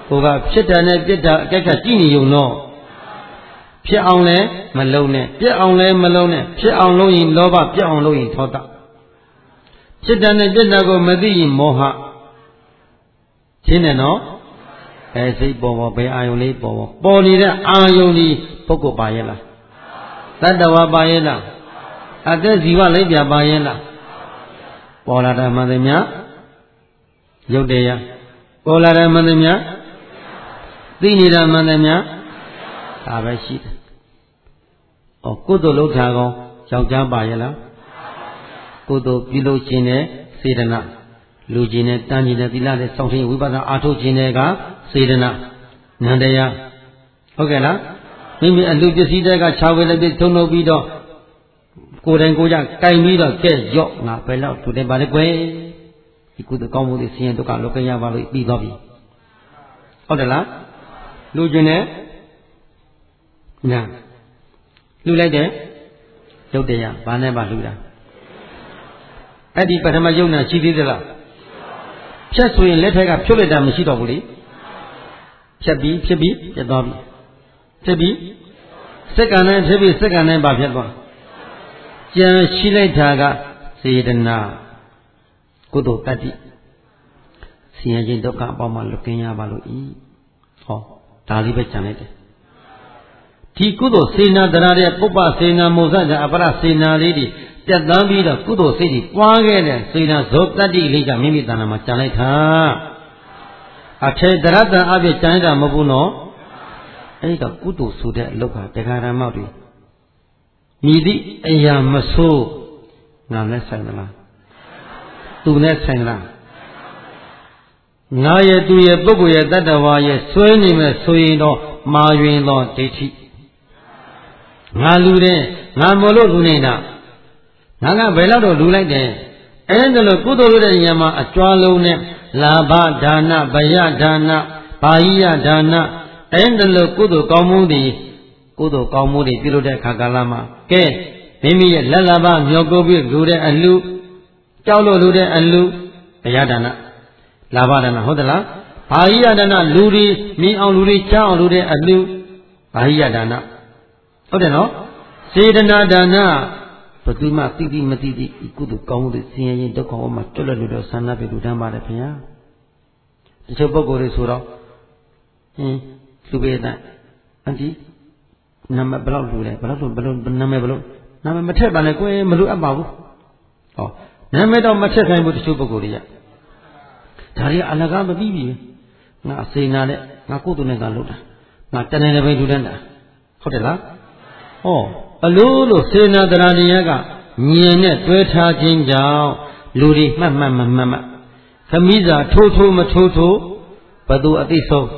ကိုကဖြစ်တယ်နဲ့ပြစ်တာအကြက်ကြကြည့်နေုံတော့ဖြစ်အောင်လဲမလုံးနဲ့ပြက်အောင်လဲမလုံးနဲ့ဖြစ်အောင်လုံးရင်လောဘပြက်အောင်လုံးရင်ဒေါသဖြစ်တယ်နဲ့ပြစ်တာကိုမသိရင်မောဟရှင်းတယ်နော်အဲစိတ်ပေါ်ပေါ်ဘယ်အာယုန်လေးပေါ်ပေါ်ပေါ်နေတဲ့အာယုန်ဒီပုဂ္ဂိုလ်ပါရဲ့လားတတ္တဝါပါရဲ့လားအသက်ဇီဝလေးပြပါရဲ့လားပေါ်လာတယ်မှန်တယ်များရုပ်တရားပေါ်လာတယ်မှန်တယ်များသိနေတာမှန်တယ်များဒါပဲရှိတယ်။ဩကုသိုလ်လုပ်တာကောယောက်ျားပါရဲ့လားကုသိုလ်ပြုလို့ခြင်းနဲ့စေတနာလူခြင်းနဲ့တန်ခြင်းနဲ့သီလနဲ့စောင့်ခြင်းဝိပဿနာအားထုတ်ခြင်းတွေကစေတနာနန္တရားဟုတ်ကဲ့လားမိမိအလူပစ္စည်းတွေကခြာဝေလည်းပြထုံလို့ပြီးတော့ကိုယ်တိုင်ကိုယ်ကြကင်ပြီးတော့ကဲရော့ငါပဲတော့သူတယ်ပါလေကွယ်ဒီကုသိုလ်ကောင်းမှုတွေဆင်းရဲဒုက္ခလောကရပါလို့ပြီးသွားပြီဟုတ်တယ်လားလူခြင်းနဲ့ညာလှူလိုက်တယ်ရုပ်တရားဘာနဲ့ပါလှူတာအဲ့ဒီပထမယုံနာရှိသေးသလားဖြတ်ဆိုရင်လက်ထက်ကဖြုတ်လိုက်တာမရှိတော့ဘူးလေဖြတ်ပြီးဖြစ်ပြီးပြတ်သွားပြီဖြစ်ပြီးစက္ကန့်နဲ့ဖြစ်ပြီးစက္ကန့်နဲ့ပါဖြစ်သွားကြံရှိလိုက်တာကစေတနာကုသိုလ်တတ္တိဆင်းရဲခြင်းဒုက္ခအပေါင်းမှလွတ်ကင်းရပါလို့ဤဟောဒါလေးပဲကြံလိုက်တယ်ဒီကုသိုလ်စေနာတရားတဲ့ပုပ္ပစေနာမောဇ္ဇအပရစေနာလေးတွေပြတ်သားပြီးတော့ကုသိုလ်စိတ်ကြီးပွားခဲ့တဲ့စေနာဇောတတ္တိလေးကမိမိတဏ္ဍာမှာကြံလိုက်တာအထေတရတ္တအပြည့်ကြံတာမဟုတ်ဘူးနော်အဲ့ဒီကကုသိုလ်ဆိုတဲ့အလုပ်ကတရားဓမ္မတွေမြည်သည့်အရာမဆိုးငါနဲ့ဆိုင်သလားသူနဲ့ဆိုင်လားငါရဲ့သူရဲ့ပုဂ္ဂိုလ်ရဲ့တတ္တဝါရဲ့ဆွဲနေမဲ့ဆိုရင်တော့မာယွင်သောဒိဋ္ဌိငါလူတဲ့ငါမလို့လူနေတာငါကဘယ်တော့တော့လူလိုက်တယ်အဲ့ဒါလို့ကုသိုလ်လုပ်တဲ့ဉာဏ်မှာအကြွားလုံးနဲ့လာဘဒါနဗယဒါနဘာဟိယဒါနအဲ့ဒါလို့ကုသိုလ်ကောင်းမှုတွေကုသိုလ်ကောင်းမှုတွေပြုလုပ်တဲ့အခါကာလမှာကဲမိမိရဲ့လက်လာဘမျောကိုပြီးလူတဲ့အလူကြောက်လို့လူတဲ့အလူဗယဒါနလာဘဒါနဟုတ်သလားဘာဟိယဒါနလူတွေမြင်အောင်လူတွေကြားအောင်လူတဲ့အလူဘာဟိယဒါနဟုတ်တယ်နော်စေတနာဒါနဘယ်သူမှသိသိမသိသိဒီကုသိုလ်ကောင်းမှုတွေဆင်းရဲရင်ဒုက္ခဝမှာတွတ်လက်လို့တော့ဆန္ဒပြလူတန်းပါတယ်ခင်ဗျာတချို့ပုဂ္ဂိုလ်တွေဆိုတော့ဟင်းလူပေတဲ့အန်တီနာမည်ဘယ်လောက်လူလဲဘယ်လောက်ဘယ်လိုနာမည်ဘယ်လိုနာမည်မထက်ပါနဲ့ကိုယ်မလူအပ်ပါဘူးဟောနာမည်တော့မထက်ဆိုင်ဘူးတချို့ပုဂ္ဂိုလ်တွေကဒါတွေအလကားမပြီးပြီငါအစိနာနဲ့ငါကုသိုလ်နဲ့ကလုပ်တာငါတဏှာနဲ့ပဲလူတန်းတာဟုတ်တယ်လားဟောအလိုလိုစေနာတရားတရားကညင်နဲ့တွဲထားခြင်းကြောင့်လူတွေမှတ်မှတ်မမှတ်မှတ်ခမိစာထိုးထိုးမထိုးထိုးဘသူအသိဆုံး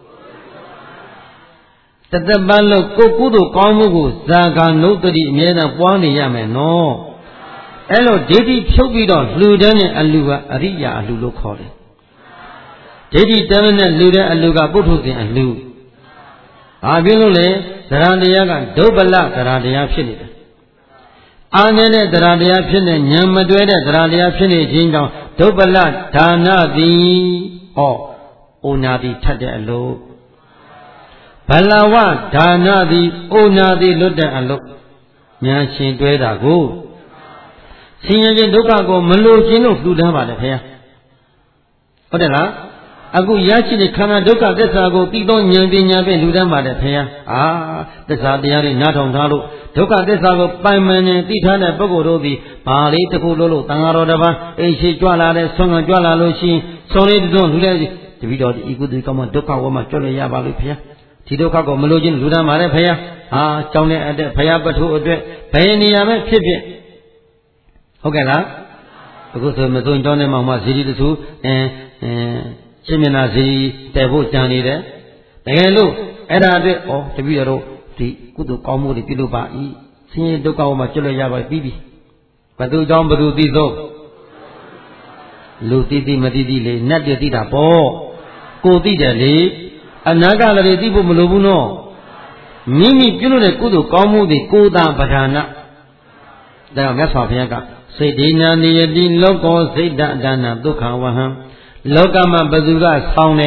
တသက်ပတ်လို့ကိုကုသိုလ်ကောင်းမှုကိုဇာကနုတ္တိအမြဲတမ်းပွားနေရမယ်နော်အဲ့လိုဒိဋ္ဌိဖြုတ်ပြီးတော့လှူဒန်းတဲ့အလူကအရိယာအလူလို့ခေါ်တယ်ဒိဋ္ဌိတမ်းနဲ့လှူတဲ့အလူကပုထုဇဉ်အလူဘာဖြစ်လို့လဲသရတရားကဒုဗ္ဗလသရတရားဖြစ်နေတယ်အာနေတဲ့သရတရားဖြစ်နေဉာဏ်မတွဲတဲ့သရတရားဖြစ်နေခြင်းကြောင့်ဒုဗ္ဗလဒါနသည်ဟောအိုနာသည်ထက်တဲ့အလုပ်ဘလဝဒါနသည်အိုနာသည်လွတ်တဲ့အလုပ်ဉာဏ်ရှင်တွဲတာကိုဆင်းရဲခြင်းဒုက္ခကိုမလိုခြင်းလို့လှူဒန်းပါတယ်ခင်ဗျာဟုတ်တယ်လားအခုရရှိတဲ့ခန္ဓာဒုက္ခသစ္စာကိုသိသောဉာဏ်ပညာဖြင့်လူတန်းပါတယ်ခင်ဗျာအာသစ္စာတရားတွေနားထောင်ထားလို့ဒုက္ခသစ္စာကိုပိုင်မှန်နေသိထားတဲ့ပုဂ္ဂိုလ်တို့သည်ဘာလေးတစ်ခုလို့လို့တန်ဃာတော်တစ်ပါးအိမ်ရှိကြွလာတဲ့ဆွမ်းကကြွလာလို့ရှိရင်ဆုံးလေးတုံးလူလေးတပည့်တော်ဒီဤကုသိုလ်ကောင်းမှဒုက္ခဝမှာကြွလျရပါလို့ခင်ဗျာဒီဒုက္ခကိုမလိုချင်လူတန်းပါတယ်ခင်ဗျာအာကြောင်းတဲ့အတဲ့ဘုရားပထုအတွက်ဘယ်နေရာပဲဖြစ်ဖြစ်ဟုတ်ကဲ့လားအခုဆိုမစုံကြောင်းထဲမှာမှဇီတိတဆူအင်းအင်းရှင်းမျက်နှာစီတည်ဖို့ကြံနေတယ်တကယ်လို့အဲ့ဒါအတွက်ဩတပည့်တော်ဒီကုသိုလ်ကောင်းမှုတွေပြုလုပ်ပါ၏ဆင်းရဲဒုက္ခမှာကျွတ်လွတ်ရပါပြီပြီဘသူကြောင့်ဘသူသိဆုံးလူသိသိမသိသိလေနတ်တွေသိတာပေါ့ကိုသိတယ်လေအနာကလည်းသိဖို့မလိုဘူးနော်မိမိပြုလုပ်တဲ့ကုသိုလ်ကောင်းမှုတွေကိုယ်သာပဓာနဒါကြောင့်မြတ်စွာဘုရားကစေတေနာနိယတိလောကောစိတ်တဒါနဒုက္ခဝဟံလောကမှာဘသူကဆောင်းတယ်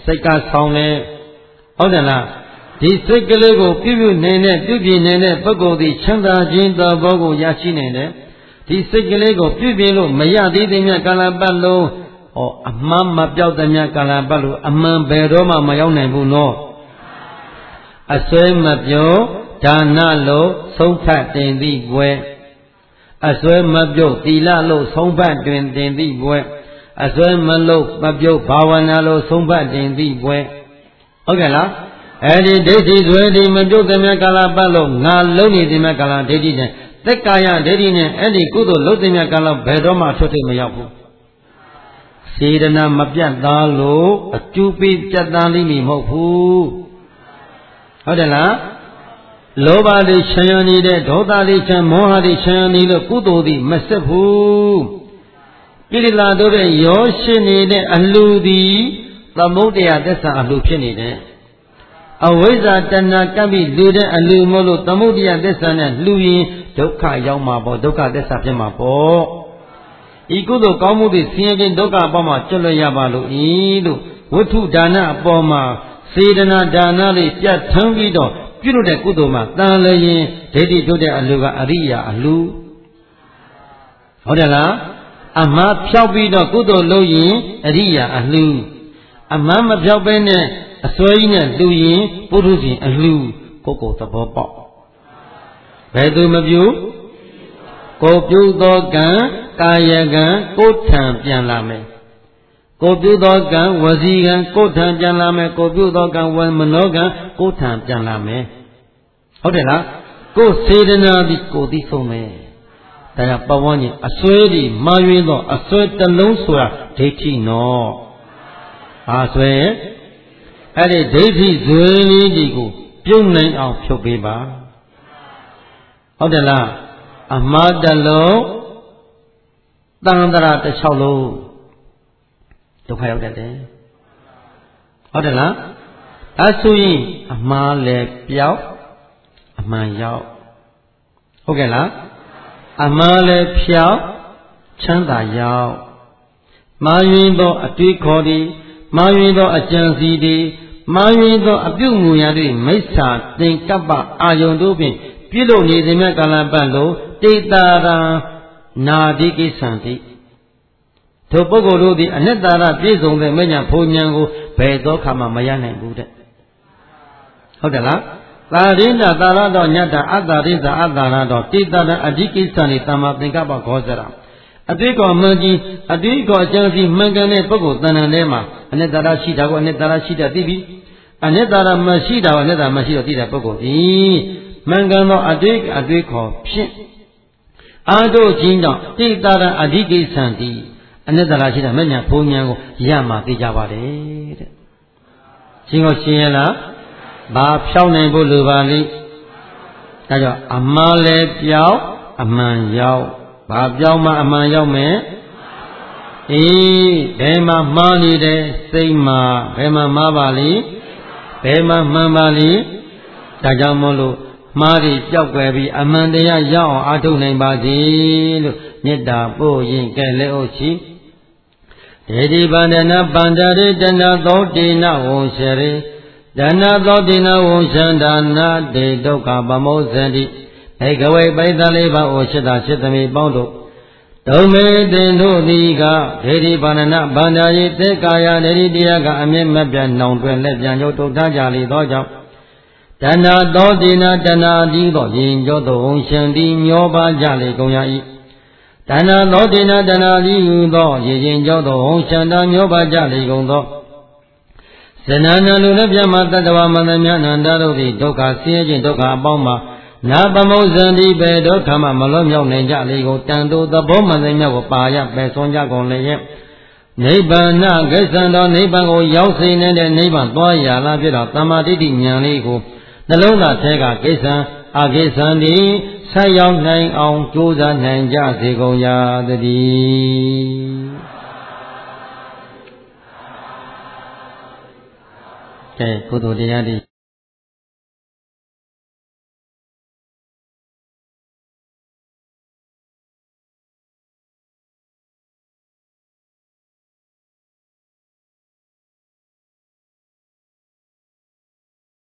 စိတ်ကဆောင်တယ်ဟုတ်တယ်လားဒီစိတ်ကလေးကိုပြုပြုနေတဲ့ပြုပြနေတဲ့ပုဂ္ဂိုလ်သည်ချမ်းသာခြင်းသဘောကိုရရှိနေတယ်ဒီစိတ်ကလေးကိုပြုပြလို့မရသေးတဲ့မြတ်ကာလပတ်လုံးဟောအမှန်မပြောက်တဲ့မြတ်ကာလပတ်လို့အမှန်ဘယ်တော့မှမရောက်နိုင်ဘူးနော်အစွဲမပြောဒါနလို့ဆုံးဖြတ်တင်သည့်ဘွယ်အစွဲမပြုတ်သီလလို့ဆုံးဖြတ်တွင်တင်သည့်ဘွယ်အစွဲမလို့မပြုတ်ဘာဝနာလို့ဆုံးဖြတ်တင်သည့်ဘွယ်ဟုတ်ကဲ့လားအဲ့ဒီဒိဋ္ဌိဇွဲဒီမပြုတ်တဲ့မြတ်ကာလပတ်လို့ငါလုံးနေတဲ့မြတ်ကာလဒိဋ္ဌိနဲ့သက်ကာယဒိဋ္ဌိနဲ့အဲ့ဒီကုသိုလ်လုံးတဲ့မြတ်ကာလဘယ်တော့မှထွက်ထိမရောက်ဘူးစေတနာမပြတ်သားလို့အကျူပိပြတ်သားလိမ့်မည်မဟုတ်ဘူးဟုတ်တယ်လားလောဘလေးချမ်းရနေတဲ့ဒေါသလေးချမ်းမောဟလေးချမ်းရနေလို့ကုသိုလ်သည်မဆက်ဘူးကိလေသာတို့ရဲ့ရောရှင်းနေတဲ့အလှူသည်သမုဒ္ဒရာသစ္စာအလှူဖြစ်နေတယ်အဝိဇ္ဇာတဏှာကပ်ပြီးလူတဲ့အလှူမို့လို့သမုဒ္ဒရာသစ္စာနဲ့လှူရင်ဒုက္ခရောက်မှာပေါ့ဒုက္ခသစ္စာဖြစ်မှာပေါ့ဤကုသိုလ်ကောင်းမှုတွေဆင်းရဲခြင်းဒုက္ခအပေါ်မှာကျွတ်လွတ်ရပါလို့ဤလို့ဝိထုဒါနအပေါ်မှာစေတနာဒါနလေးပြတ်ထမ်းပြီးတော့ပြုလုပ်တဲ့ကုသိုလ်မှာတန်လျင်ဒိဋ္ဌိတို့တဲ့အလှူကအရိယာအလှူဟုတ်တယ်လားအမှားဖြောက်ပြီးတော့ကုသိုလ်လုပ်ရင်အရိယာအလှူအမှားမဖြောက်ပဲနဲ့အစွဲကြီးနဲ့လှူရင်ပုထုဇဉ်အလှူကိုယ်ကိုယ်သဘောပေါက်ဘယ်သူမပြုကိုပြုသောကံကာယကံကိုယ်ထံပြန်လာမယ်ကိုပြုသောကံဝစီကံကိုယ်ထံပြန်လာမယ်ကိုပြုသောကံဝမနောကံကိုယ်ထံပြန်လာမယ်ဟုတ်တယ်လားကိုယ်စေတနာပြီးကိုယ်သိဆုံးမယ်ဒါကြောင့်ပဝန်းကြီးအစွဲဒီမှားယွင်းသောအစွဲတစ်လုံးဆိုတာဒိဋ္ဌိနော်အားစွဲအဲ့ဒီဒိဋ္ဌိဇွဲလေးကြီးကိုပြုတ်နိုင်အောင်ဖြုတ်ပေးပါဟုတ်တယ်လားအမှားတစ်လုံးတန်တရာတစ်ချောက်လုံးဒုက္ခရောက်တတ်တယ်ဟုတ်တယ်လားအဲဆိုရင်အမှားလည်းပြောက်အမှန်ရောက်ဟုတ်ကဲ့လားအမှားလည်းဖြောက်ချမ်းသာရောက်မှားယွင်းသောအတွေးခေါ်သည်မှားယွင်းသောအကြံစီသည်မှားယွင်းသောအပြုမူရာတွေမိစ္ဆာသင်္ကပ္ပအာယုန်တို့ဖြင့်ပြုလုပ်နေသည်မြတ်ကာလပတ်လို့တေတာရာနာတိကိသံတိထိုပုဂ္ဂိုလ်တို့သည်အနတ္တရပြည့်စုံတဲ့မညာဘုံဉာဏ်ကိုဘယ်သောခါမှမရနိုင်ဘူးတဲ့ဟုတ်တယ်လားသာရိဏသာရတော်ညတ္တအတ္တရိသအတ္တရတော်တေတာရာအဓိကိသံတိတမ္မာသင်္ကပ္ပခောစရာအတွေ့ကောမှန်ကြီးအတွေ့ကောအကျဉ်းစီမှန်ကန်တဲ့ပုဂ္ဂိုလ်တဏ္ဍာထဲမှာအနတ္တရရှိတာကိုအနတ္တရရှိတာသိပြီအနတ္တရမရှိတာကိုအနတ္တမရှိတော့သိတဲ့ပုဂ္ဂိုလ်ဒီမှန်ကန်သောအတွေ့အတွေ့ခေါ်ဖြင့်အာတို့ချင်းကြောင့်တေတာရာအဓိကိသံတိအနတ္တရာရှိတာမညာဘုံဉာဏ်ကိုရမှာသိကြပါတယ်တဲ့ရှင်းရောရှင်းရလားဘာဖြောင်းနိုင်ဖို့လိုပါလိမ့်ဒါကြောင့်အမှားလဲပြောင်းအမှန်ရောက်ဘာပြောင်းမှအမှန်ရောက်မယ်အေးဘယ်မှာမှားနေတယ်စိတ်မှာဘယ်မှာမှားပါလိမ့်ဘယ်မှာမှန်ပါလိမ့်ဒါကြောင့်မို့လို့မှားပြီးကြောက်ွယ်ပြီးအမှန်တရားရအောင်အားထုတ်နိုင်ပါစေလို့မေတ္တာပို့ရင်ကဲလက်ဥရှိဒေတိဗန္ဒနာပန္ဒရိတဏသောတိနဝံရှရေဒနာသောတိနဝံရှန္ဒနာတေဒုက္ခပမောဇန္တိဧကဝေပိသလေးပါဩရှိတာရှိသမိပေါင်းတို့ဒုမေတင်တို့သည်ကဒေတိဗန္ဒနာပန္ဒရိသေကာယဒေတိတရားကအမြဲမပြတ်နှောင်တွင်လက်ပြန်ကျုပ်တို့ထားကြလေသောကြောင့်တဏသောတိနတဏတိသောယင်ကျော်သောဝံရှန္တိမျောပါကြလေကုန်ရ၏တဏသောတိနတဏတိဟူသောရေရင်ကျော်သောဝံရှန္တာမျောပါကြလေကုန်သောဇနန္နလူလည်းပြမတတ္တဝမန္တမြအနန္တတို့သည်ဒုက္ခဆင်းရဲခြင်းဒုက္ခအပေါင်းမှာနာပမုဇ္ဇန္တိဘေဒုက္ခမှမလွတ်မြောက်နိုင်ကြလေကုန်တန်တို့သဘောမှန်တဲ့မြတ်ကိုပါရပယ်ဆုံးကြကုန်လေရဲ့နိဗ္ဗာန်ကိစ္ဆံတော်နိဗ္ဗာန်ကိုရောက်စေနေတဲ့နိဗ္ဗာန်သွားရလာဖြစ်တော့တမ္မာဒိဋ္ဌိဉာဏ်လေးကိုနှလုံးသားထဲကကိစ္ဆံအကိစ္ဆံဒီဆက်ရောက်နိုင်အောင်ကြိုးစားနိုင်ကြစေကုန်ရာတည်းကဲကုသိုလ်တရားတွေ